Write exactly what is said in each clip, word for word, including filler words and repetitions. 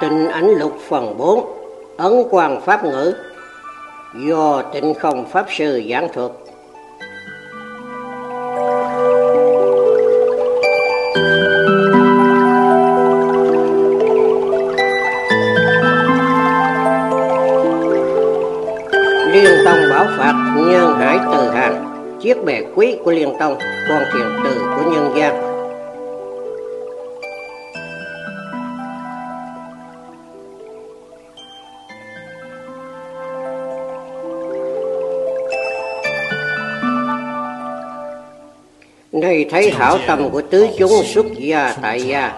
Tịnh Ảnh Lục phần bốn, Ấn Quang Pháp Ngữ, do Tịnh Không Pháp Sư giảng thuật. Liên Tông bảo Phạt nhân hải từ hàng, chiếc bè quý của Liên Tông, con thuyền từ của nhân gian. Này thấy hảo tâm của tứ chúng xuất gia tại gia,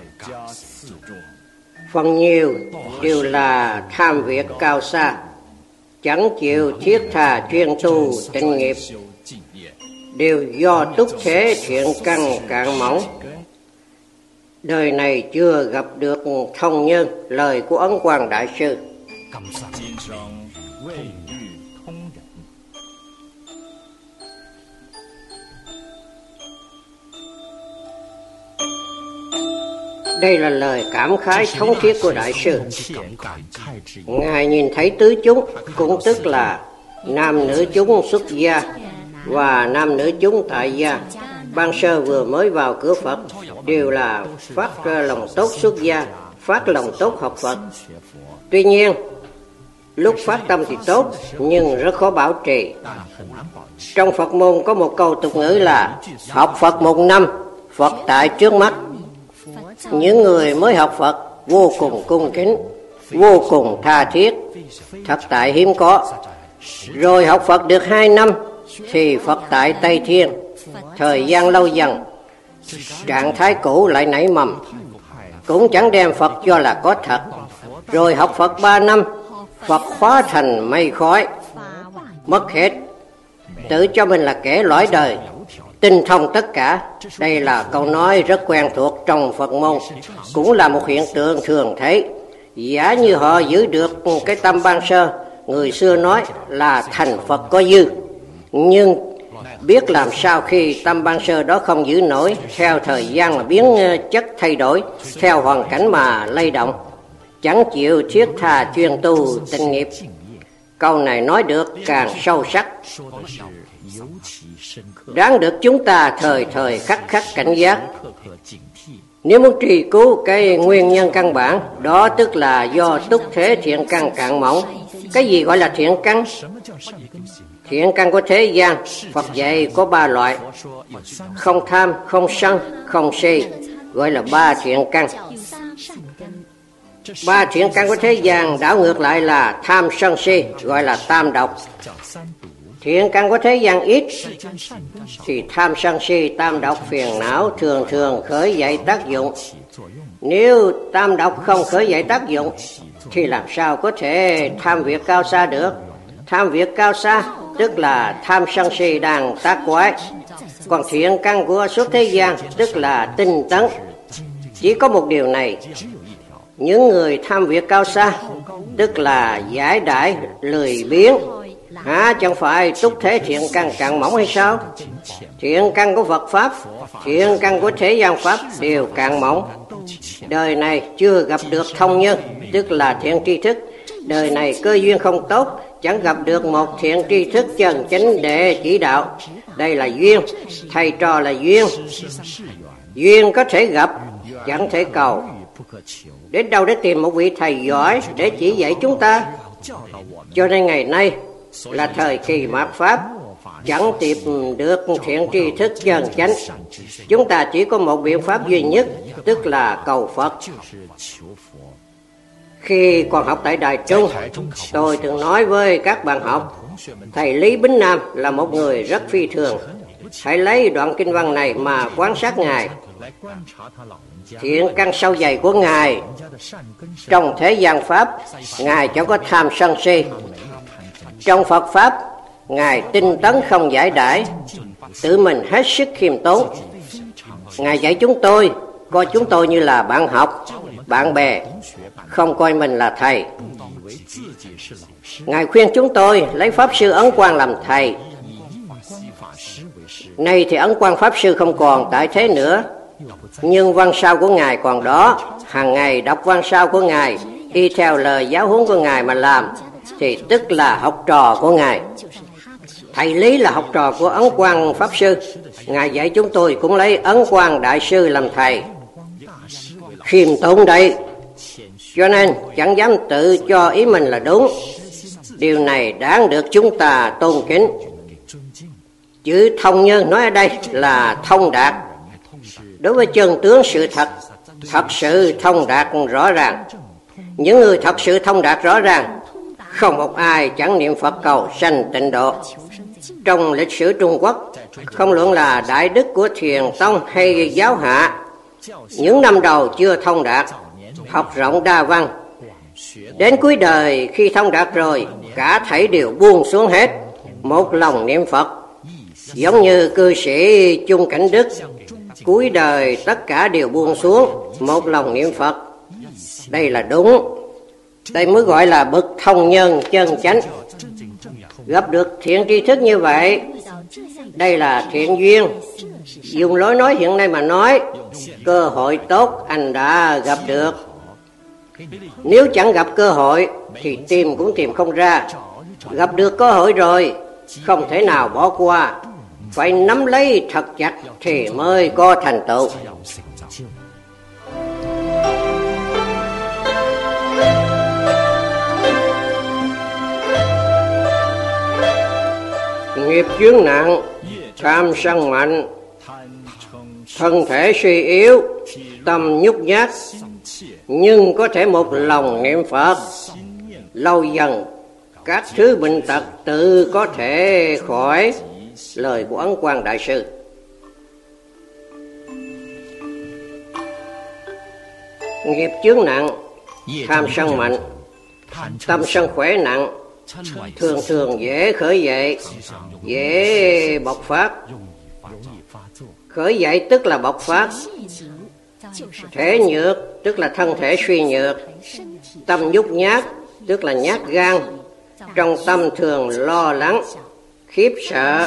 phần nhiều đều là tham việc cao xa, chẳng chịu thiết tha chuyên tu tịnh nghiệp, đều do túc thế thiện căn cạn mỏng. Đời này chưa gặp được thông nhân lời của Ấn Quang Đại Sư. Đây là lời cảm khái thống thiết của Đại Sư. Ngài nhìn thấy tứ chúng, cũng tức là nam nữ chúng xuất gia và nam nữ chúng tại gia, ban sơ vừa mới vào cửa Phật, đều là phát lòng tốt xuất gia, phát lòng tốt học Phật. Tuy nhiên, lúc phát tâm thì tốt, nhưng rất khó bảo trì. Trong Phật môn có một câu tục ngữ là học Phật một năm, Phật tại trước mắt. Những người mới học Phật vô cùng cung kính, vô cùng tha thiết, thật tại hiếm có. Rồi học Phật được hai năm thì Phật tại Tây Thiên. Thời gian lâu dần, trạng thái cũ lại nảy mầm, cũng chẳng đem Phật cho là có thật. Rồi học Phật ba năm, Phật hóa thành mây khói, mất hết, tự cho mình là kẻ lõi đời, tinh thông tất cả. Đây là câu nói rất quen thuộc trong Phật môn, cũng là một hiện tượng thường thấy. Giả như họ giữ được cái tâm ban sơ, người xưa nói là thành Phật có dư. Nhưng biết làm sao khi tâm ban sơ đó không giữ nổi, theo thời gian mà biến chất thay đổi, theo hoàn cảnh mà lay động, chẳng chịu thiết tha chuyên tu tịnh nghiệp. Câu này nói được càng sâu sắc, đáng được chúng ta thời thời khắc khắc cảnh giác. Nếu muốn truy cứu cái nguyên nhân căn bản, đó tức là do túc thế thiện căn cạn mỏng. Cái gì gọi là thiện căn? Thiện căn của thế gian, Phật dạy có ba loại: không tham, không sân, không si, gọi là ba thiện căn. Ba thiện căn của thế gian đảo ngược lại là tham sân si, gọi là tam độc. Thiện căn của thế gian ít thì tham sân si tam độc phiền não thường thường khởi dậy tác dụng. Nếu tam độc không khởi dậy tác dụng thì làm sao có thể tham việc cao xa được? Tham việc cao xa tức là tham sân si đang tác quái. Còn thiện căn của xuất thế gian tức là tinh tấn. Chỉ có một điều này: những người tham việc cao xa tức là giải đãi lười biếng, hả chẳng phải túc thế thiện căn cạn mỏng hay sao? Thiện căn của Phật Pháp, thiện căn của thế gian Pháp đều cạn mỏng. Đời này chưa gặp được thông nhân, tức là thiện tri thức. Đời này cơ duyên không tốt, chẳng gặp được một thiện tri thức chân chánh để chỉ đạo. Đây là duyên, thầy trò là duyên. Duyên có thể gặp, chẳng thể cầu. Đến đâu để tìm một vị thầy giỏi để chỉ dạy chúng ta? Cho nên ngày nay là thời kỳ mạt Pháp, chẳng tìm được thiện tri thức chân chánh. Chúng ta chỉ có một biện pháp duy nhất, tức là cầu Phật. Khi còn học tại Đài Trung, tôi từng nói với các bạn học, thầy Lý Bính Nam là một người rất phi thường. Hãy lấy đoạn kinh văn này mà quan sát Ngài. Thiện căn sâu dày của Ngài trong thế gian Pháp, Ngài chẳng có tham sân si. Trong Phật Pháp, Ngài tinh tấn không giải đãi, tự mình hết sức khiêm tốn. Ngài dạy chúng tôi, coi chúng tôi như là bạn học, bạn bè, không coi mình là thầy. Ngài khuyên chúng tôi lấy Pháp Sư Ấn Quang làm thầy. Nay thì Ấn Quang Pháp Sư không còn tại thế nữa, nhưng văn sao của Ngài còn đó. hàng ngày đọc văn sao của Ngài, y theo lời giáo huấn của Ngài mà làm, thì tức là học trò của Ngài. Thầy Lý là học trò của Ấn Quang Pháp Sư. Ngài dạy chúng tôi cũng lấy Ấn Quang Đại Sư làm thầy. Khiêm tốn đấy, cho nên chẳng dám tự cho ý mình là đúng. Điều này đáng được chúng ta tôn kính. Chữ thông nhân nói ở đây là thông đạt. Đối với chân tướng sự thật, thật sự thông đạt rõ ràng. Những người thật sự thông đạt rõ ràng, không một ai chẳng niệm Phật cầu sanh tịnh độ. Trong lịch sử Trung Quốc, không luận là đại đức của Thiền Tông hay giáo hạ, những năm đầu chưa thông đạt, học rộng đa văn. Đến cuối đời khi thông đạt rồi, cả thảy đều buông xuống hết, một lòng niệm Phật. Giống như cư sĩ Chung Cảnh Đức, cuối đời tất cả đều buông xuống, một lòng niệm Phật. Đây là đúng. Đây mới gọi là bậc thông nhân chân chánh. Gặp được thiện tri thức như vậy, đây là thiện duyên. Dùng lối nói hiện nay mà nói, cơ hội tốt anh đã gặp được. Nếu chẳng gặp cơ hội thì tìm cũng tìm không ra. Gặp được cơ hội rồi, không thể nào bỏ qua, phải nắm lấy thật chặt thì mới có thành tựu. Nghiệp chướng nặng, tham sân mạnh, thân thể suy yếu, tâm nhút nhát, nhưng có thể một lòng niệm Phật, lâu dần các thứ bệnh tật tự có thể khỏi. Lời của Ấn Quang Đại Sư. Nghiệp chướng nặng, tham sân mạnh, tâm sân khỏe nặng, thường thường dễ khởi dậy, dễ bộc phát. Khởi dậy tức là bộc phát. Thể nhược tức là thân thể suy nhược. Tâm nhút nhát tức là nhát gan. Trong tâm thường lo lắng, khiếp sợ.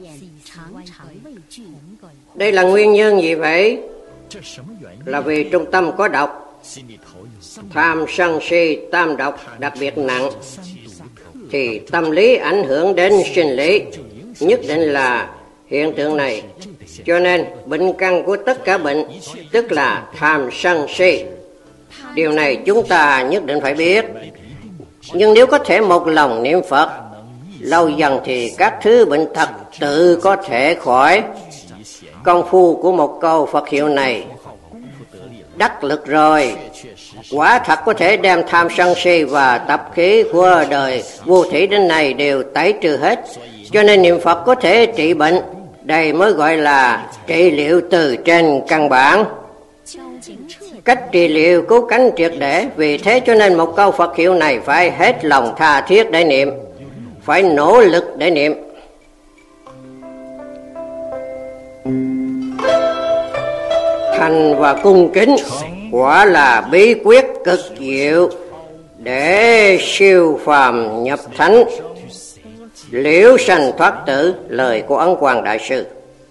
Đây là nguyên nhân gì vậy? Là vì trong tâm có độc. Tham sân si tam độc đặc biệt nặng, thì tâm lý ảnh hưởng đến sinh lý, nhất định là hiện tượng này. Cho nên bệnh căn của tất cả bệnh tức là tham sân si. Điều này chúng ta nhất định phải biết. Nhưng nếu có thể một lòng niệm Phật, lâu dần thì các thứ bệnh tật tự có thể khỏi. Công phu của một câu Phật hiệu này đắc lực rồi, quả thật có thể đem tham sân si và tập khí của đời vô thủy đến này đều tẩy trừ hết. Cho nên niệm Phật có thể trị bệnh. Đây mới gọi là trị liệu từ trên căn bản. Cách trị liệu cứu cánh triệt để. Vì thế cho nên một câu Phật hiệu này phải hết lòng tha thiết để niệm, phải nỗ lực để niệm. Thành và cung kính quả là bí quyết cực diệu để siêu phàm nhập thánh, liễu sanh thoát tử. Lời của Ấn Quang Đại Sư.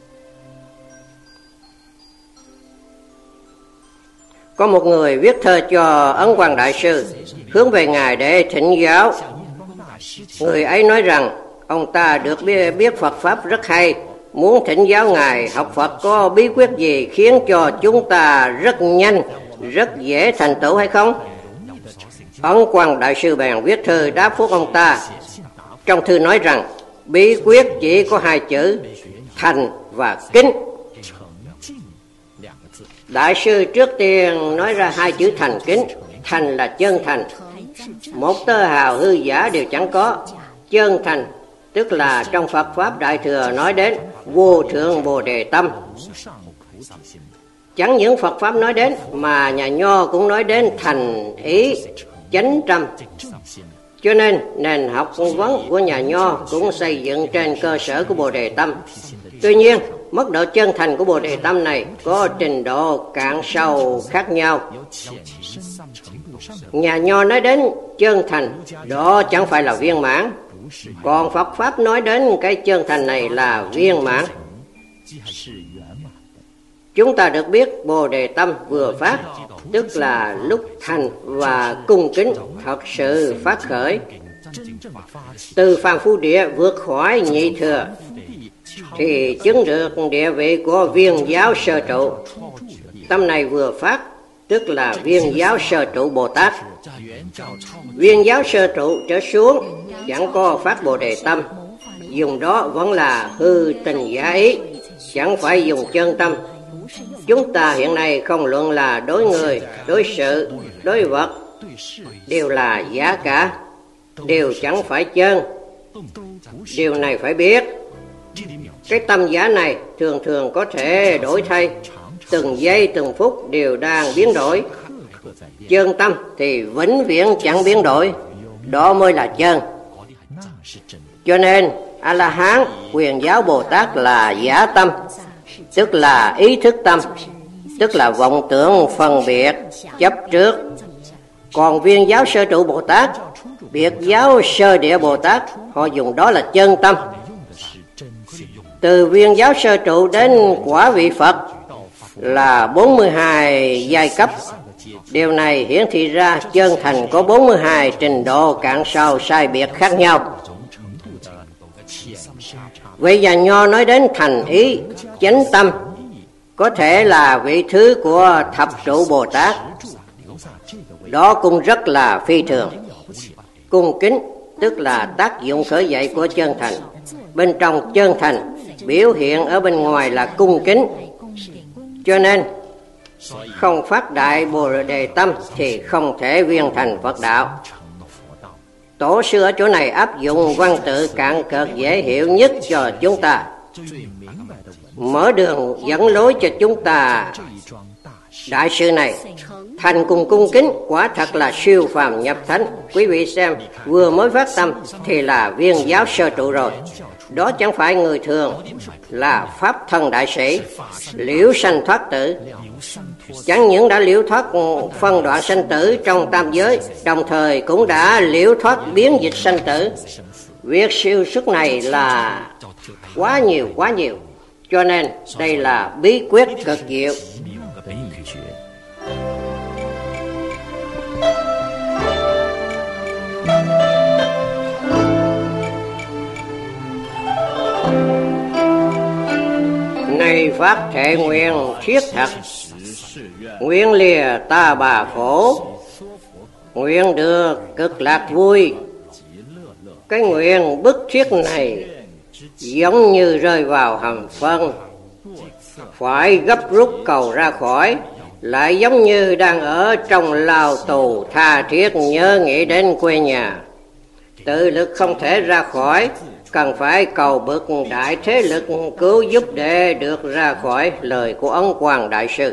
Có một người viết thơ cho Ấn Quang Đại Sư, hướng về Ngài để thỉnh giáo. Người ấy nói rằng ông ta được biết Phật Pháp rất hay, muốn thỉnh giáo Ngài học Phật có bí quyết gì khiến cho chúng ta rất nhanh, rất dễ thành tựu hay không? Ấn Quang Đại Sư bèn viết thư đáp phúc ông ta. Trong thư nói rằng bí quyết chỉ có hai chữ: thành và kính. Đại sư trước tiên nói ra hai chữ thành kính. Thành là chân thành, một tơ hào hư giả đều chẳng có. Chân thành tức là trong Phật Pháp Đại Thừa nói đến vô thượng Bồ Đề tâm. Chẳng những Phật Pháp nói đến, mà nhà Nho cũng nói đến thành ý chánh tâm. Cho nên nền học vấn của nhà Nho cũng xây dựng trên cơ sở của Bồ Đề tâm. Tuy nhiên, mức độ chân thành của Bồ Đề tâm này có trình độ cạn sâu khác nhau. Nhà Nho nói đến chân thành, đó chẳng phải là viên mãn. Còn Phật Pháp nói đến cái chân thành này là viên mãn. Chúng ta được biết Bồ Đề tâm vừa phát, tức là lúc thành và cung kính thật sự phát khởi. Từ phàm phu địa vượt khỏi nhị thừa thì chứng được địa vị của viên giáo sơ trụ. Tâm này vừa phát, tức là viên giáo sơ trụ Bồ Tát. Viên giáo sơ trụ trở xuống chẳng có phát Bồ Đề tâm, dùng đó vẫn là hư tình giả ý, chẳng phải dùng chân tâm. Chúng ta hiện nay không luận là đối người, đối sự, đối vật, đều là giả cả, đều chẳng phải chân. Điều này phải biết. Cái tâm giả này thường thường có thể đổi thay, từng giây từng phút đều đang biến đổi. Chân tâm thì vĩnh viễn chẳng biến đổi, đó mới là chân. Cho nên A-la-hán Quyền Giáo Bồ Tát là giả tâm, tức là ý thức tâm, tức là vọng tưởng phân biệt chấp trước. Còn viên giáo sơ trụ Bồ Tát, biệt giáo sơ địa Bồ Tát, họ dùng đó là chân tâm. Từ viên giáo sơ trụ đến quả vị Phật là bốn mươi hai giai cấp. Điều này hiển thị ra chân thành có bốn mươi hai trình độ cạn sâu sai biệt khác nhau. Vậy và Nho nói đến thành ý, chánh tâm, có thể là vị thứ của thập trụ Bồ Tát. Đó cũng rất là phi thường. Cung kính tức là tác dụng khởi dậy của chân thành. Bên trong chân thành, biểu hiện ở bên ngoài là cung kính. Cho nên không phát đại Bồ Đề tâm thì không thể viên thành Phật đạo. Tổ sư ở chỗ này áp dụng văn tự cạn cợt dễ hiểu nhất cho chúng ta, mở đường dẫn lối cho chúng ta. Đại sư này thành cùng cung kính quả thật là siêu phàm nhập thánh. Quý vị xem, vừa mới phát tâm thì là viên giáo sơ trụ rồi. Đó chẳng phải người thường, là pháp thân đại sĩ, liễu sanh thoát tử. Chẳng những đã liễu thoát phân đoạn sanh tử trong tam giới, đồng thời cũng đã liễu thoát biến dịch sanh tử. Việc siêu xuất này là quá nhiều quá nhiều, cho nên đây là bí quyết cực diệu. Này phát thệ nguyện thiết thật, nguyện lìa ta bà khổ, nguyện được cực lạc vui. Cái nguyện bức thiết này giống như rơi vào hầm phân, phải gấp rút cầu ra khỏi, lại giống như đang ở trong lao tù tha thiết nhớ nghĩ đến quê nhà. Tự lực không thể ra khỏi, cần phải cầu bậc đại thế lực cứu giúp để được ra khỏi. Lời của Ấn Quang Đại Sư.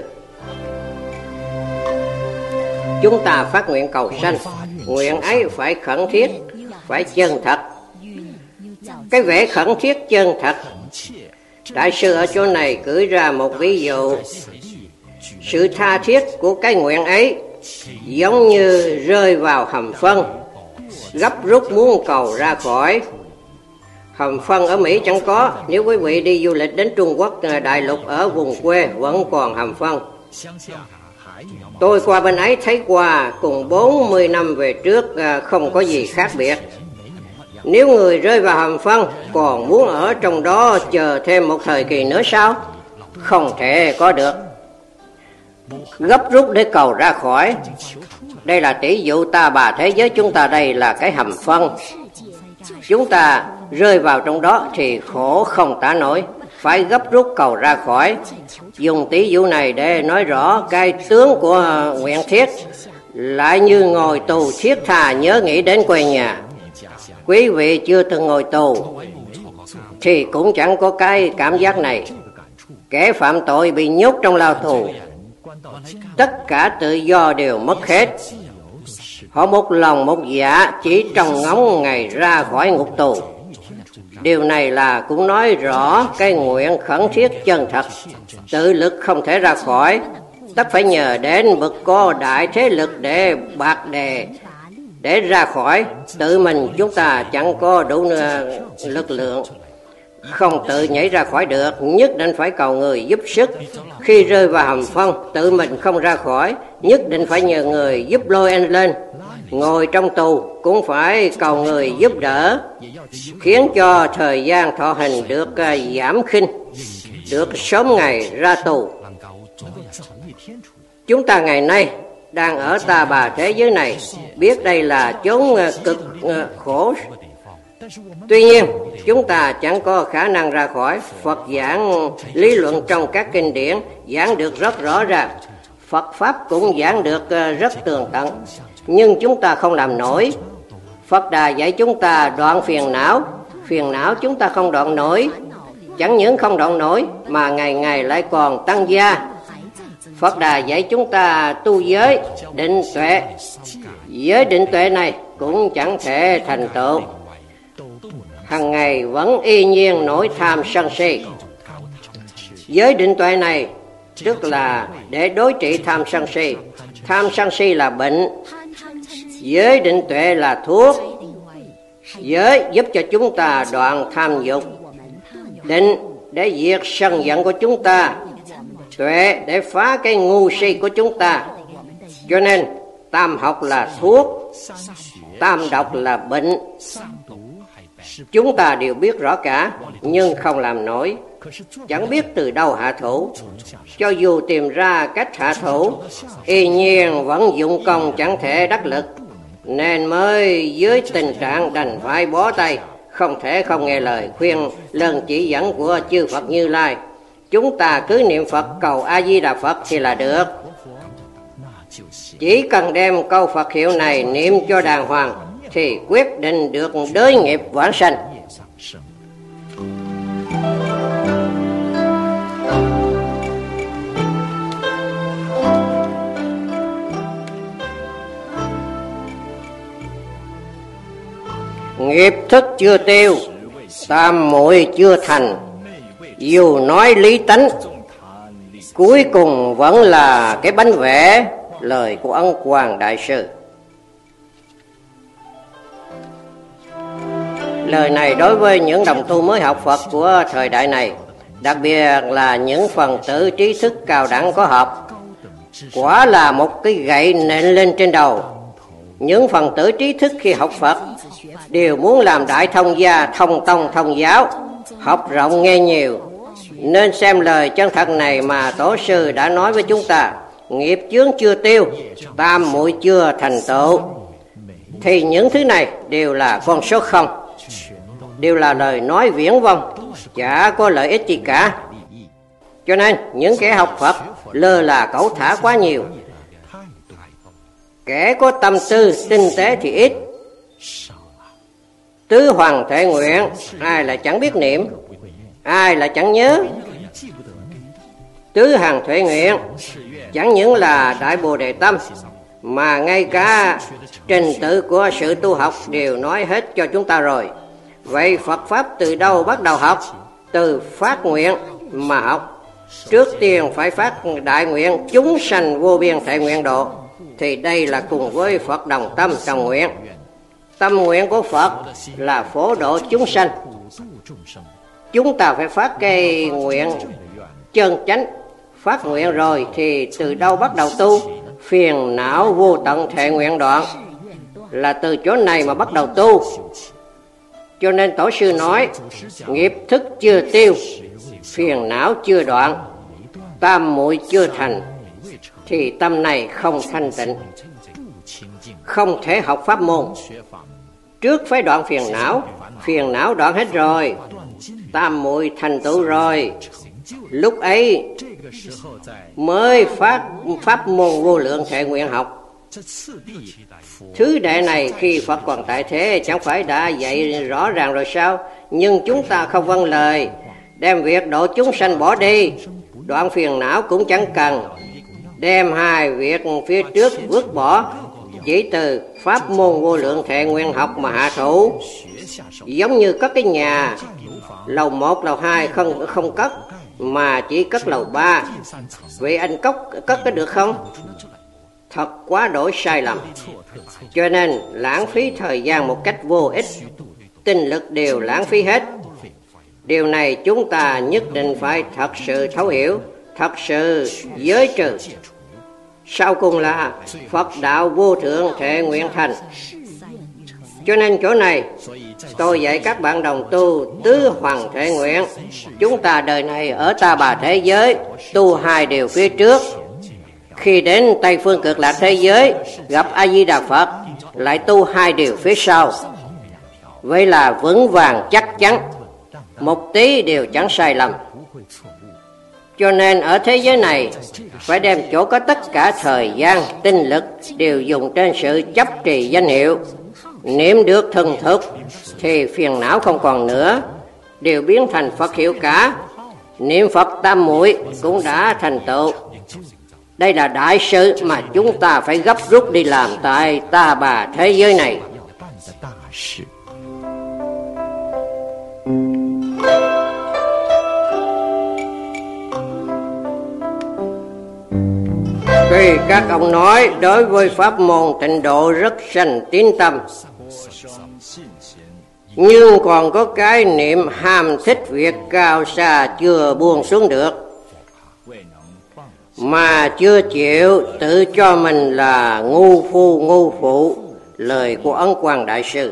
Chúng ta phát nguyện cầu sanh, nguyện ấy phải khẩn thiết, phải chân thật. Cái vẻ khẩn thiết chân thật, Đại sư ở chỗ này cử ra một ví dụ. Sự tha thiết của cái nguyện ấy giống như rơi vào hầm phân, gấp rút muốn cầu ra khỏi. Hầm phân ở Mỹ chẳng có, nếu quý vị đi du lịch đến Trung Quốc đại lục ở vùng quê vẫn còn hầm phân. Tôi qua bên ấy thấy qua cùng bốn mươi năm về trước không có gì khác biệt. Nếu người rơi vào hầm phân còn muốn ở trong đó chờ thêm một thời kỳ nữa sao? Không thể có được. Gấp rút để cầu ra khỏi. Đây là tỷ dụ ta bà thế giới chúng ta đây là cái hầm phân. Chúng ta rơi vào trong đó thì khổ không tả nổi, phải gấp rút cầu ra khỏi. Dùng tỷ dụ này để nói rõ cái tướng của nguyện thiết, lại như ngồi tù thiết tha nhớ nghĩ đến quê nhà. Quý vị chưa từng ngồi tù thì cũng chẳng có cái cảm giác này. Kẻ phạm tội bị nhốt trong lao tù, tất cả tự do đều mất hết. Họ một lòng một dạ chỉ trông ngóng ngày ra khỏi ngục tù. Điều này là cũng nói rõ cái nguyện khẩn thiết chân thật, tự lực không thể ra khỏi, tất phải nhờ đến bậc có đại thế lực để bạc đề để ra khỏi. Tự mình chúng ta chẳng có đủ lực lượng. không tự nhảy ra khỏi được, nhất định phải cầu người giúp sức. Khi rơi vào hầm phân, tự mình không ra khỏi, nhất định phải nhờ người giúp lôi anh lên. Ngồi trong tù cũng phải cầu người giúp đỡ, khiến cho thời gian thọ hình được giảm khinh, được sớm ngày ra tù. Chúng ta ngày nay đang ở ta bà thế giới này, biết đây là chốn cực khổ. Tuy nhiên, chúng ta chẳng có khả năng ra khỏi. Phật giảng lý luận trong các kinh điển giảng được rất rõ ràng, Phật Pháp cũng giảng được rất tường tận, nhưng chúng ta không làm nổi. Phật Đà dạy chúng ta đoạn phiền não, phiền não chúng ta không đoạn nổi. Chẳng những không đoạn nổi mà ngày ngày lại còn tăng gia. Phật Đà dạy chúng ta tu giới, định tuệ. Giới định tuệ này cũng chẳng thể thành tựu, hằng ngày vẫn y nhiên nổi tham sân si. Giới định tuệ này tức là để đối trị tham sân si. Tham sân si là bệnh, giới định tuệ là thuốc. Giới giúp cho chúng ta đoạn tham dục, định để diệt sân giận của chúng ta, tuệ để phá cái ngu si của chúng ta. Cho nên tam học là thuốc, tam độc là bệnh. Chúng ta đều biết rõ cả, nhưng không làm nổi, chẳng biết từ đâu hạ thủ. Cho dù tìm ra cách hạ thủ, y nhiên vẫn dụng công chẳng thể đắc lực, nên mới dưới tình trạng đành phải bó tay, không thể không nghe lời khuyên lần chỉ dẫn của chư Phật Như Lai. Chúng ta cứ niệm Phật cầu A Di Đà Phật thì là được. Chỉ cần đem câu Phật hiệu này niệm cho đàng hoàng thì quyết định được đới nghiệp vãng sanh. Nghiệp thức chưa tiêu, tam muội chưa thành, dù nói lý tánh, cuối cùng vẫn là cái bánh vẽ. Lời của Ấn Quang Đại Sư. Lời này đối với những đồng tu mới học Phật của thời đại này, đặc biệt là những phần tử trí thức cao đẳng có học, quả là một cái gậy nện lên trên đầu. Những phần tử trí thức khi học Phật đều muốn làm đại thông gia, thông tông, thông giáo, học rộng nghe nhiều. Nên xem lời chân thật này mà Tổ sư đã nói với chúng ta: nghiệp chướng chưa tiêu, tam muội chưa thành tựu. Thì những thứ này đều là con số không, đều là lời nói viển vông, chả có lợi ích gì cả. Cho nên những kẻ học Phật lơ là cẩu thả quá nhiều. Kẻ có tâm tư tinh tế thì ít. Tứ Hoàng Thệ Nguyện ai là chẳng biết niệm, ai là chẳng nhớ. Tứ Hàng Thệ Nguyện chẳng những là Đại Bồ Đề Tâm, mà ngay cả trình tự của sự tu học đều nói hết cho chúng ta rồi. Vậy Phật Pháp từ đâu bắt đầu học? Từ phát nguyện mà học. Trước tiên phải phát đại nguyện chúng sanh vô biên thệ nguyện độ, thì đây là cùng với Phật đồng tâm đồng nguyện. Tâm nguyện của Phật là phổ độ chúng sanh. Chúng ta phải phát cái nguyện chân chánh. Phát nguyện rồi thì từ đâu bắt đầu tu? Phiền não vô tận thệ nguyện đoạn, là từ chỗ này mà bắt đầu tu. Cho nên Tổ sư nói nghiệp thức chưa tiêu, phiền não chưa đoạn, tam muội chưa thành, thì tâm này không thanh tịnh, không thể học pháp môn. Trước phải đoạn phiền não, phiền não đoạn hết rồi, tam muội thành tựu rồi, lúc ấy mới phát pháp môn vô lượng thệ nguyện học. Thứ đệ này khi Phật còn tại thế chẳng phải đã dạy rõ ràng rồi sao? Nhưng chúng ta không vâng lời, đem việc độ chúng sanh bỏ đi, đoạn phiền não cũng chẳng cần, đem hai việc phía trước vứt bỏ, chỉ từ pháp môn vô lượng thệ nguyện học mà hạ thủ. Giống như cất cái nhà, lầu một, lầu hai không không cất, mà chỉ cất lầu ba. Vậy anh cất cất có được không? Thật quá đổi sai lầm. Cho nên lãng phí thời gian một cách vô ích, tinh lực đều lãng phí hết. Điều này chúng ta nhất định phải thật sự thấu hiểu, thật sự giới trừ. Sau cùng là Phật đạo vô thượng thể nguyện thành. Cho nên chỗ này tôi dạy các bạn đồng tu tứ hoàng thể nguyện. Chúng ta đời này ở Ta Bà thế giới tu hai điều phía trước, khi đến Tây Phương Cực Lạc thế giới gặp A Di Đà Phật lại tu hai điều phía sau. Vậy là vững vàng chắc chắn, một tí đều chẳng sai lầm. Cho nên ở thế giới này phải đem chỗ có tất cả thời gian, tinh lực đều dùng trên sự chấp trì danh hiệu. Niệm được thuần thục thì phiền não không còn nữa, đều biến thành Phật hiệu cả. Niệm Phật tam muội cũng đã thành tựu. Đây là đại sự mà chúng ta phải gấp rút đi làm tại Ta Bà thế giới này. Tuy các ông nói đối với pháp môn Tịnh Độ rất sanh tín tâm, nhưng còn có cái niệm ham thích việc cao xa chưa buông xuống được, mà chưa chịu tự cho mình là ngu phu ngu phụ. Lời của Ấn Quang Đại Sư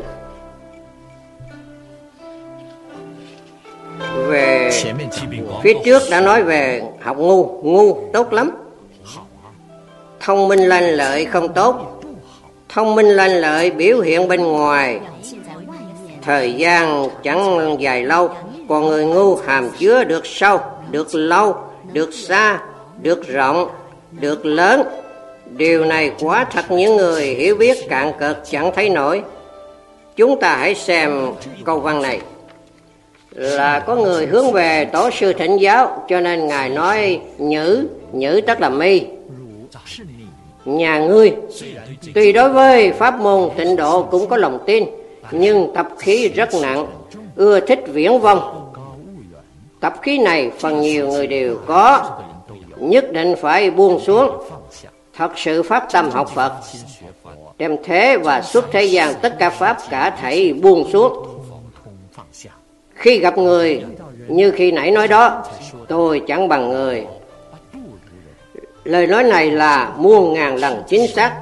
về phía trước đã nói về học ngu. Ngu tốt lắm, thông minh lanh lợi không tốt. Thông minh lanh lợi biểu hiện bên ngoài, thời gian chẳng dài lâu, còn người ngu hàm chứa được sâu, được lâu, được xa, được rộng, được lớn. Điều này quả thật những người hiểu biết cạn cực chẳng thấy nổi. Chúng ta hãy xem câu văn này. Là có người hướng về Tổ sư thỉnh giáo, cho nên Ngài nói nhữ, nhữ tức là mi. Nhà ngươi tuy đối với pháp môn Tịnh Độ cũng có lòng tin, nhưng tập khí rất nặng, ưa thích viễn vông. Tập khí này phần nhiều người đều có, nhất định phải buông xuống, thật sự phát tâm học Phật, đem thế và xuất thế gian tất cả pháp cả thảy buông xuống. Khi gặp người như khi nãy nói đó, tôi chẳng bằng người. Lời nói này là muôn ngàn lần chính xác,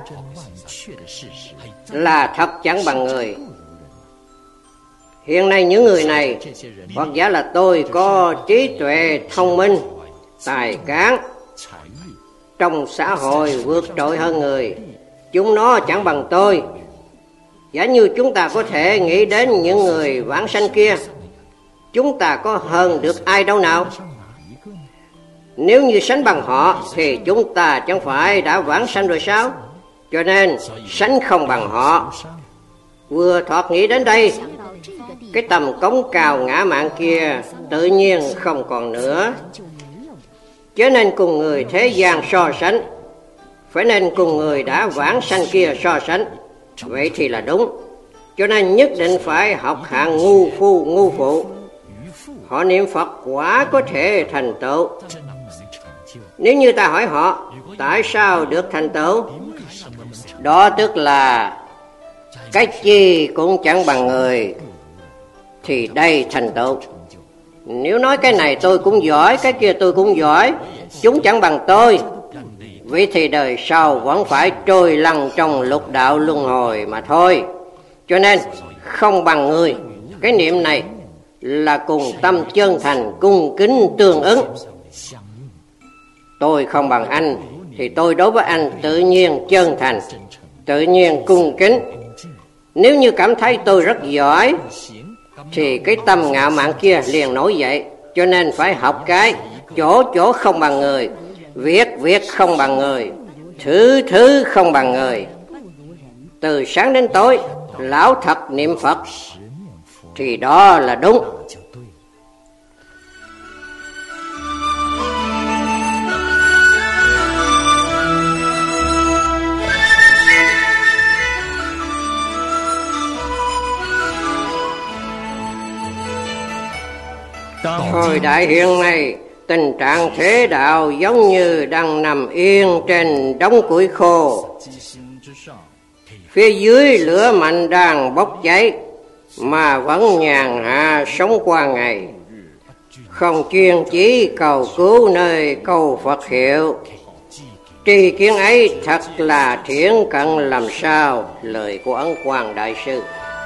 là thật chẳng bằng người. Hiện nay những người này, hoặc giả là tôi có trí tuệ thông minh, tài cán, trong xã hội vượt trội hơn người, chúng nó chẳng bằng tôi. Giả như chúng ta có thể nghĩ đến những người vãng sanh kia, chúng ta có hơn được ai đâu nào? Nếu như sánh bằng họ thì chúng ta chẳng phải đã vãng sanh rồi sao? Cho nên sánh không bằng họ. Vừa thoạt nghĩ đến đây, cái tầm cống cao ngã mạn kia tự nhiên không còn nữa. Cho nên cùng người thế gian so sánh, phải nên cùng người đã vãng sanh kia so sánh. Vậy thì là đúng. Cho nên nhất định phải học hạng ngu phu ngu phụ. Họ niệm Phật quả có thể thành tựu. Nếu như ta hỏi họ tại sao được thành tựu, đó tức là cái chi cũng chẳng bằng người, thì đây thành tựu. Nếu nói cái này tôi cũng giỏi, cái kia tôi cũng giỏi, chúng chẳng bằng tôi, vậy thì đời sau vẫn phải trôi lăn trong lục đạo luân hồi mà thôi. Cho nên không bằng người, cái niệm này là cùng tâm chân thành cung kính tương ứng. Tôi không bằng anh thì tôi đối với anh tự nhiên chân thành, tự nhiên cung kính. Nếu như cảm thấy tôi rất giỏi thì cái tâm ngạo mạn kia liền nổi dậy. Cho nên phải học cái chỗ chỗ không bằng người, việc việc không bằng người, thứ thứ không bằng người. Từ sáng đến tối lão thật niệm Phật thì đó là đúng. Thời đại hiện nay, tình trạng thế đạo giống như đang nằm yên trên đống củi khô. Phía dưới lửa mạnh đang bốc cháy, mà vẫn nhàn hạ sống qua ngày. không chuyên chí cầu cứu nơi câu Phật hiệu. Tri kiến ấy thật là thiển cận làm sao. Lời của Ấn Quang Đại Sư.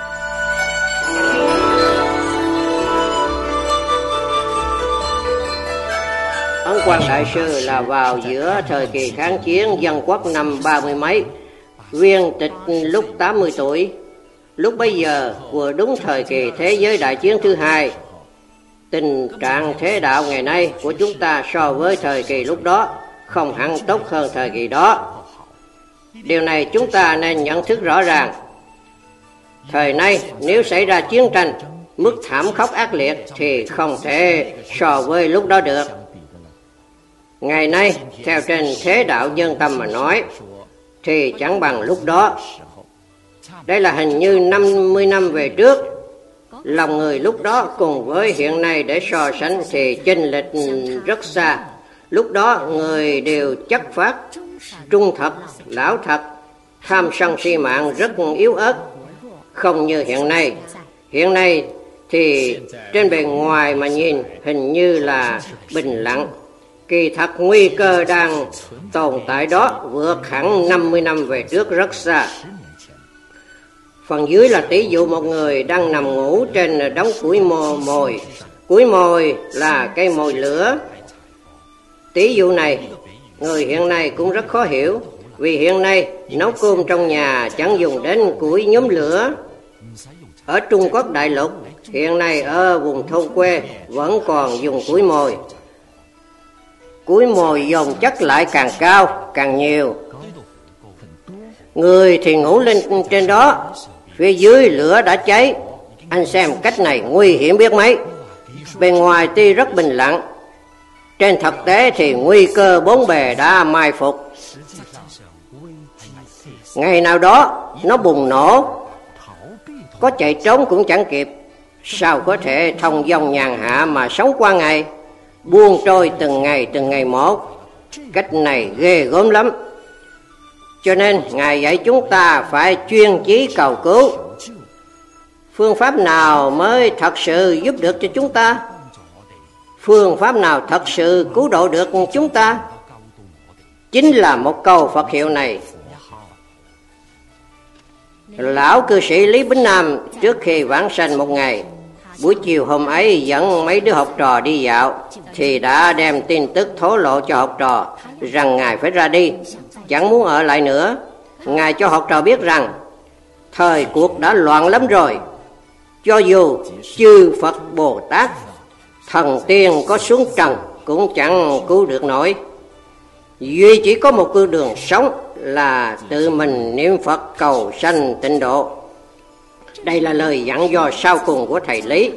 Ấn Quang Đại Sư là vào giữa thời kỳ kháng chiến dân quốc năm ba mươi mấy, viên tịch lúc tám mươi tuổi. Lúc bấy giờ vừa đúng thời kỳ thế giới đại chiến thứ hai. Tình trạng thế đạo ngày nay của chúng ta so với thời kỳ lúc đó không hẳn tốt hơn thời kỳ đó. Điều này chúng ta nên nhận thức rõ ràng. Thời nay nếu xảy ra chiến tranh, mức thảm khốc ác liệt thì không thể so với lúc đó được. Ngày nay, theo trên thế đạo nhân tâm mà nói, thì chẳng bằng lúc đó. Đây là hình như năm mươi năm về trước. Lòng người lúc đó cùng với hiện nay để so sánh thì chênh lệch rất xa. Lúc đó người đều chất phác, trung thật, lão thật, tham sân si mạng rất yếu ớt. Không như hiện nay. Hiện nay thì trên bề ngoài mà nhìn hình như là bình lặng, kỳ thật nguy cơ đang tồn tại đó vượt hẳn năm mươi năm về trước rất xa. Phần dưới là tỷ dụ một người đang nằm ngủ trên đống củi mồi mồi. Củi mồi là cây mồi lửa. Tỷ dụ này người hiện nay cũng rất khó hiểu, vì hiện nay nấu cơm trong nhà chẳng dùng đến củi nhóm lửa. Ở Trung Quốc đại lục hiện nay ở vùng thôn quê vẫn còn dùng củi mồi. Củi mồi dồn chất lại càng cao càng nhiều. Người thì ngủ lên trên đó, phía dưới lửa đã cháy. Anh xem cách này nguy hiểm biết mấy. Bên ngoài tuy rất bình lặng, trên thực tế thì nguy cơ bốn bề đã mai phục. Ngày nào đó nó bùng nổ, có chạy trốn cũng chẳng kịp. Sao có thể thông dong nhàn hạ mà sống qua ngày, buông trôi từng ngày từng ngày một. Cách này ghê gớm lắm. Cho nên Ngài dạy chúng ta phải chuyên chí cầu cứu. Phương pháp nào mới thật sự giúp được cho chúng ta? Phương pháp nào thật sự cứu độ được chúng ta? Chính là một câu Phật hiệu này. Lão cư sĩ Lý Bính Nam trước khi vãng sanh một ngày, buổi chiều hôm ấy dẫn mấy đứa học trò đi dạo, thì đã đem tin tức thổ lộ cho học trò rằng Ngài phải ra đi, chẳng muốn ở lại nữa. Ngài cho học trò biết rằng thời cuộc đã loạn lắm rồi. Cho dù chư Phật Bồ Tát, thần tiên có xuống trần cũng chẳng cứu được nổi. Duy chỉ có một con đường sống là tự mình niệm Phật cầu sanh tịnh độ. Đây là lời dặn dò sau cùng của thầy Lý.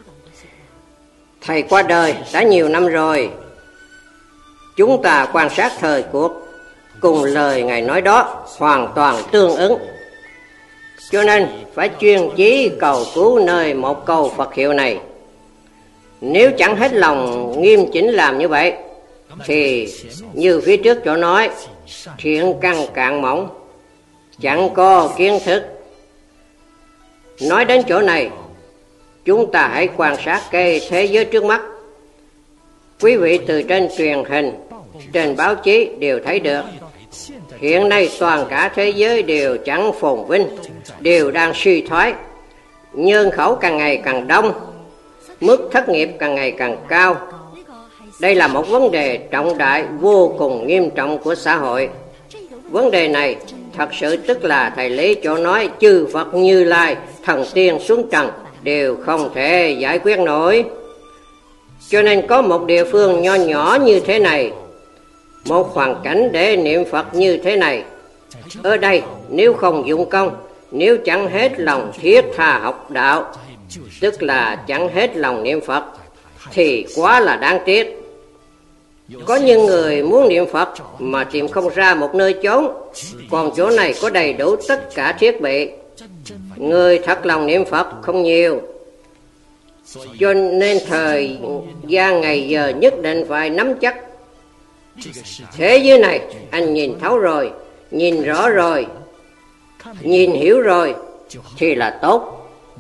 Thầy qua đời đã nhiều năm rồi. Chúng ta quan sát thời cuộc, cùng lời Ngài nói đó hoàn toàn tương ứng. Cho nên phải chuyên chí cầu cứu nơi một câu Phật hiệu này. Nếu chẳng hết lòng nghiêm chỉnh làm như vậy, thì như phía trước chỗ nói, thiện căn cạn mỏng, chẳng có kiến thức. Nói đến chỗ này, chúng ta hãy quan sát cái thế giới trước mắt. Quý vị từ trên truyền hình, trên báo chí đều thấy được. Hiện nay toàn cả thế giới đều chẳng phồn vinh, đều đang suy thoái. Nhân khẩu càng ngày càng đông, mức thất nghiệp càng ngày càng cao. Đây là một vấn đề trọng đại vô cùng nghiêm trọng của xã hội. Vấn đề này thật sự tức là thầy Lý chỗ nói chư Phật Như Lai, thần tiên xuống trần đều không thể giải quyết nổi. Cho nên có một địa phương nho nhỏ như thế này, một hoàn cảnh để niệm Phật như thế này. Ở đây nếu không dụng công, nếu chẳng hết lòng thiết tha học đạo, tức là chẳng hết lòng niệm Phật, thì quá là đáng tiếc. Có những người muốn niệm Phật mà tìm không ra một nơi chốn, còn chỗ này có đầy đủ tất cả thiết bị. Người thật lòng niệm Phật không nhiều. Cho nên thời gian ngày giờ nhất định phải nắm chắc. Thế giới này anh nhìn thấu rồi, nhìn rõ rồi, nhìn hiểu rồi thì là tốt.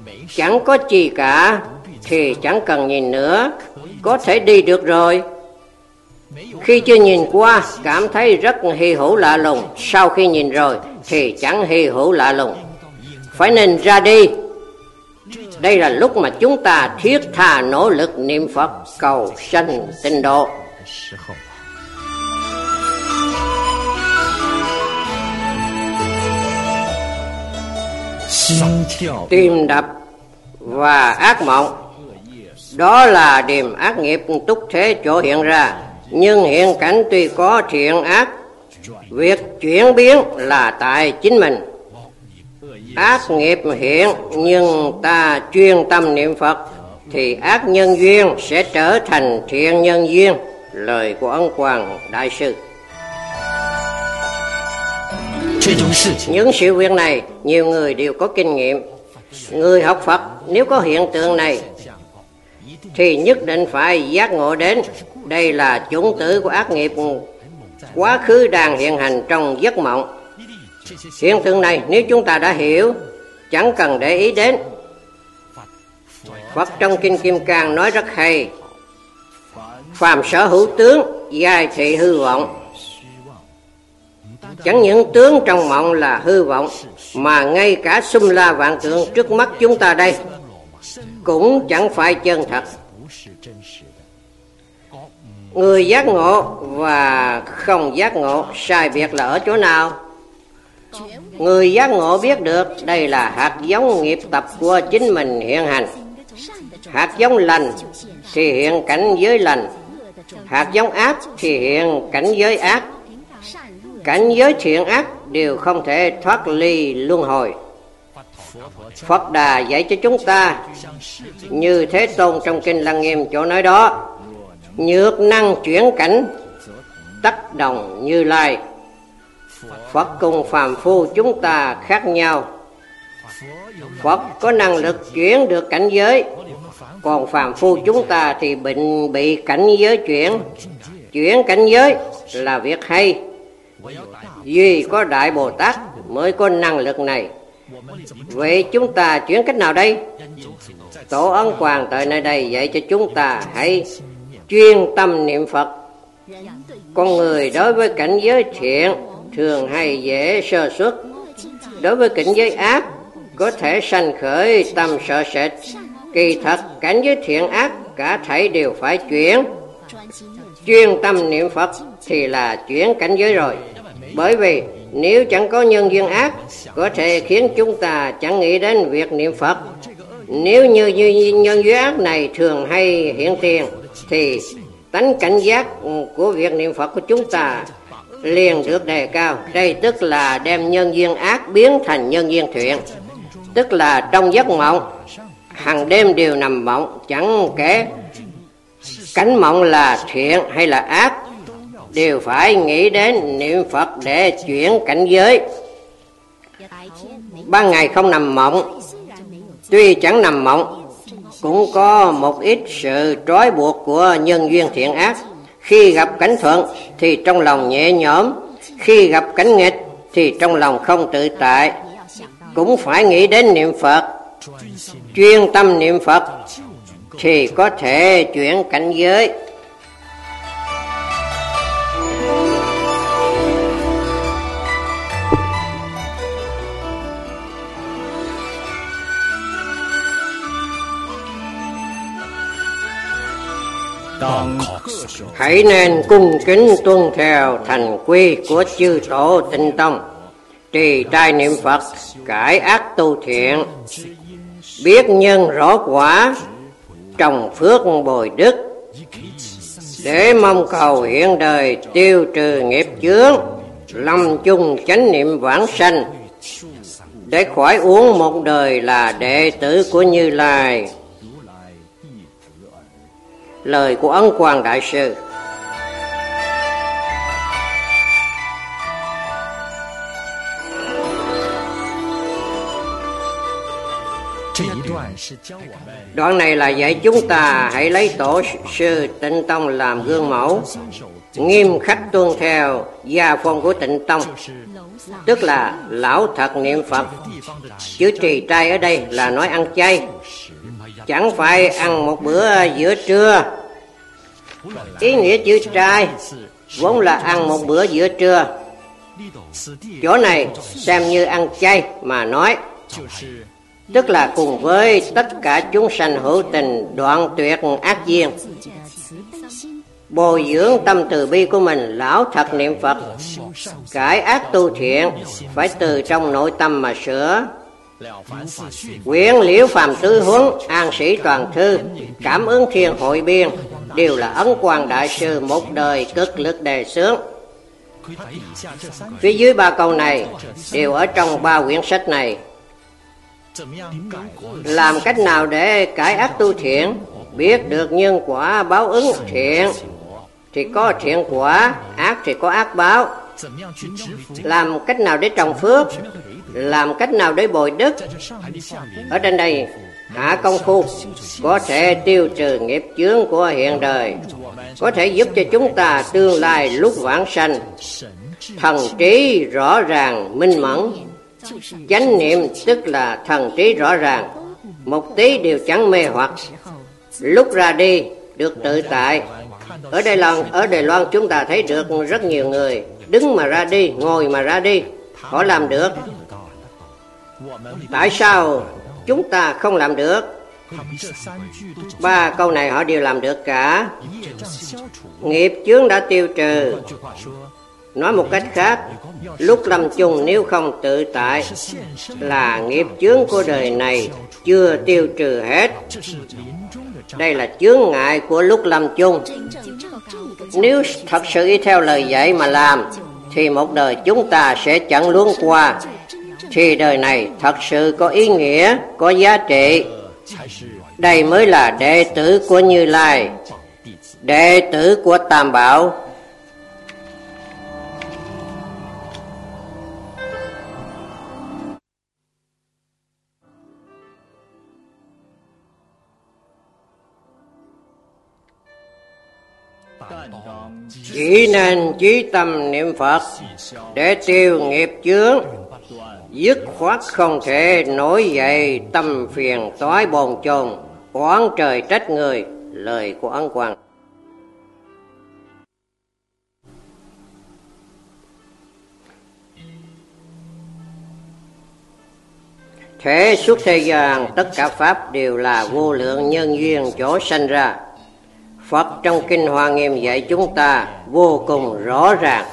chẳng có gì cả thì chẳng cần nhìn nữa, có thể đi được rồi. Khi chưa nhìn qua cảm thấy rất hy hữu lạ lùng, sau khi nhìn rồi thì chẳng hy hữu lạ lùng. Phải nên ra đi. Đây là lúc mà chúng ta thiết tha nỗ lực niệm Phật cầu sanh tịnh độ. Tim đập và ác mộng, đó là điềm ác nghiệp túc thế chỗ hiện ra. Nhưng hiện cảnh tuy có thiện ác, việc chuyển biến là tại chính mình. Ác nghiệp hiện nhưng ta chuyên tâm niệm Phật thì ác nhân duyên sẽ trở thành thiện nhân duyên. Lời của Ấn Quang Đại Sư. Những sự việc này nhiều người đều có kinh nghiệm. Người học Phật nếu có hiện tượng này thì nhất định phải giác ngộ đến đây là chủng tử của ác nghiệp quá khứ đang hiện hành trong giấc mộng. Hiện tượng này nếu chúng ta đã hiểu, chẳng cần để ý đến. Phật trong Kinh Kim Cang nói rất hay: phàm sở hữu tướng, giai thị hư vọng. Chẳng những tướng trong mộng là hư vọng, mà ngay cả xung la vạn tượng trước mắt chúng ta đây cũng chẳng phải chân thật. Người giác ngộ và không giác ngộ sai biệt là ở chỗ nào? Người giác ngộ biết được đây là hạt giống nghiệp tập của chính mình hiện hành. Hạt giống lành thì hiện cảnh giới lành, hạt giống ác thì hiện cảnh giới ác. Cảnh giới thiện ác đều không thể thoát ly luân hồi. Phật Đà dạy cho chúng ta như Thế Tôn trong Kinh Lăng Nghiêm chỗ nói đó: nhược năng chuyển cảnh, tất đồng Như Lai. Phật cùng phàm phu chúng ta khác nhau. Phật có năng lực chuyển được cảnh giới, còn phàm phu chúng ta thì bệnh bị cảnh giới chuyển. Chuyển cảnh giới là việc hay, duy có Đại Bồ Tát mới có năng lực này. Vậy chúng ta chuyển cách nào đây? Tổ Ấn Quang tại nơi đây dạy cho chúng ta hãy chuyên tâm niệm Phật. Con người đối với cảnh giới thiện thường hay dễ sơ suất, đối với cảnh giới ác có thể sanh khởi tâm sợ sệt. Kỳ thật cảnh giới thiện ác cả thảy đều phải chuyển. Chuyên tâm niệm Phật thì là chuyển cảnh giới rồi. Bởi vì nếu chẳng có nhân duyên ác có thể khiến chúng ta chẳng nghĩ đến việc niệm Phật. Nếu như, như nhân duyên ác này thường hay hiện tiền thì tánh cảnh giác của việc niệm Phật của chúng ta liền được đề cao. Đây tức là đem nhân duyên ác biến thành nhân duyên thiện. Tức là trong giấc mộng hàng đêm đều nằm mộng, chẳng kể cảnh mộng là thiện hay là ác, đều phải nghĩ đến niệm Phật để chuyển cảnh giới. Ban ngày không nằm mộng, tuy chẳng nằm mộng, cũng có một ít sự trói buộc của nhân duyên thiện ác. Khi gặp cảnh thuận thì trong lòng nhẹ nhõm, khi gặp cảnh nghịch thì trong lòng không tự tại. Cũng phải nghĩ đến niệm Phật, chuyên tâm niệm Phật thì có thể chuyển cảnh giới. Hãy nên cung kính tuân theo thành quy của chư tổ Tịnh Tông, trì trai niệm Phật, cải ác tu thiện, biết nhân rõ quả, trồng phước bồi đức, để mong cầu hiện đời tiêu trừ nghiệp chướng, lâm chung chánh niệm vãng sanh, để khỏi uống một đời là đệ tử của Như Lai. Lời của Ấn Quang Đại Sư. Đoạn này là dạy chúng ta hãy lấy tổ sư Tịnh Tông làm gương mẫu, nghiêm khắc tuân theo gia phong của Tịnh Tông, tức là lão thật niệm Phật. Chữ trì trai ở đây là nói ăn chay, chẳng phải ăn một bữa giữa trưa. Ý nghĩa chữ trai vốn là ăn một bữa giữa trưa, chỗ này xem như ăn chay mà nói, tức là cùng với tất cả chúng sanh hữu tình đoạn tuyệt ác duyên, bồi dưỡng tâm từ bi của mình, lão thật niệm Phật, cải ác tu thiện, phải từ trong nội tâm mà sửa. Quyển Liễu Phàm Tứ Huấn, An Sĩ Toàn Thư, Cảm Ứng Thiên Hội Biên đều là Ấn Quang Đại Sư một đời cực lực đề xướng. Phía dưới ba câu này đều ở trong ba quyển sách này. Làm cách nào để cải ác tu thiện? Biết được nhân quả báo ứng, thiện thì có thiện quả, ác thì có ác báo. Làm cách nào để trồng phước? Làm cách nào để bồi đức? Ở trên đây hạ công phu có thể tiêu trừ nghiệp chướng của hiện đời, có thể giúp cho chúng ta tương lai lúc vãng sanh thần trí rõ ràng minh mẫn. Chánh niệm tức là thần trí rõ ràng, một tí đều chẳng mê hoặc, lúc ra đi được tự tại. Ở Đài Loan, ở Đài Loan chúng ta thấy được rất nhiều người đứng mà ra đi, ngồi mà ra đi, họ làm được. Tại sao chúng ta không làm được? Ba câu này họ đều làm được cả. Nghiệp chướng đã tiêu trừ. Nói một cách khác, lúc lâm chung nếu không tự tại là nghiệp chướng của đời này chưa tiêu trừ hết. Đây là chướng ngại của lúc lâm chung. Nếu thật sự y theo lời dạy mà làm thì một đời chúng ta sẽ chẳng luống qua, thì đời này thật sự có ý nghĩa, có giá trị. Đây mới là đệ tử của Như Lai, đệ tử của Tam Bảo. Chỉ nên chí tâm niệm Phật để tiêu nghiệp chướng, dứt khoát không thể nổi dậy tâm phiền toái bồn chồn, oán trời trách người. Lời của Ấn Quang. Thế suốt thế gian tất cả pháp đều là vô lượng nhân duyên chỗ sanh ra. Phật trong Kinh Hoa Nghiêm dạy chúng ta vô cùng rõ ràng.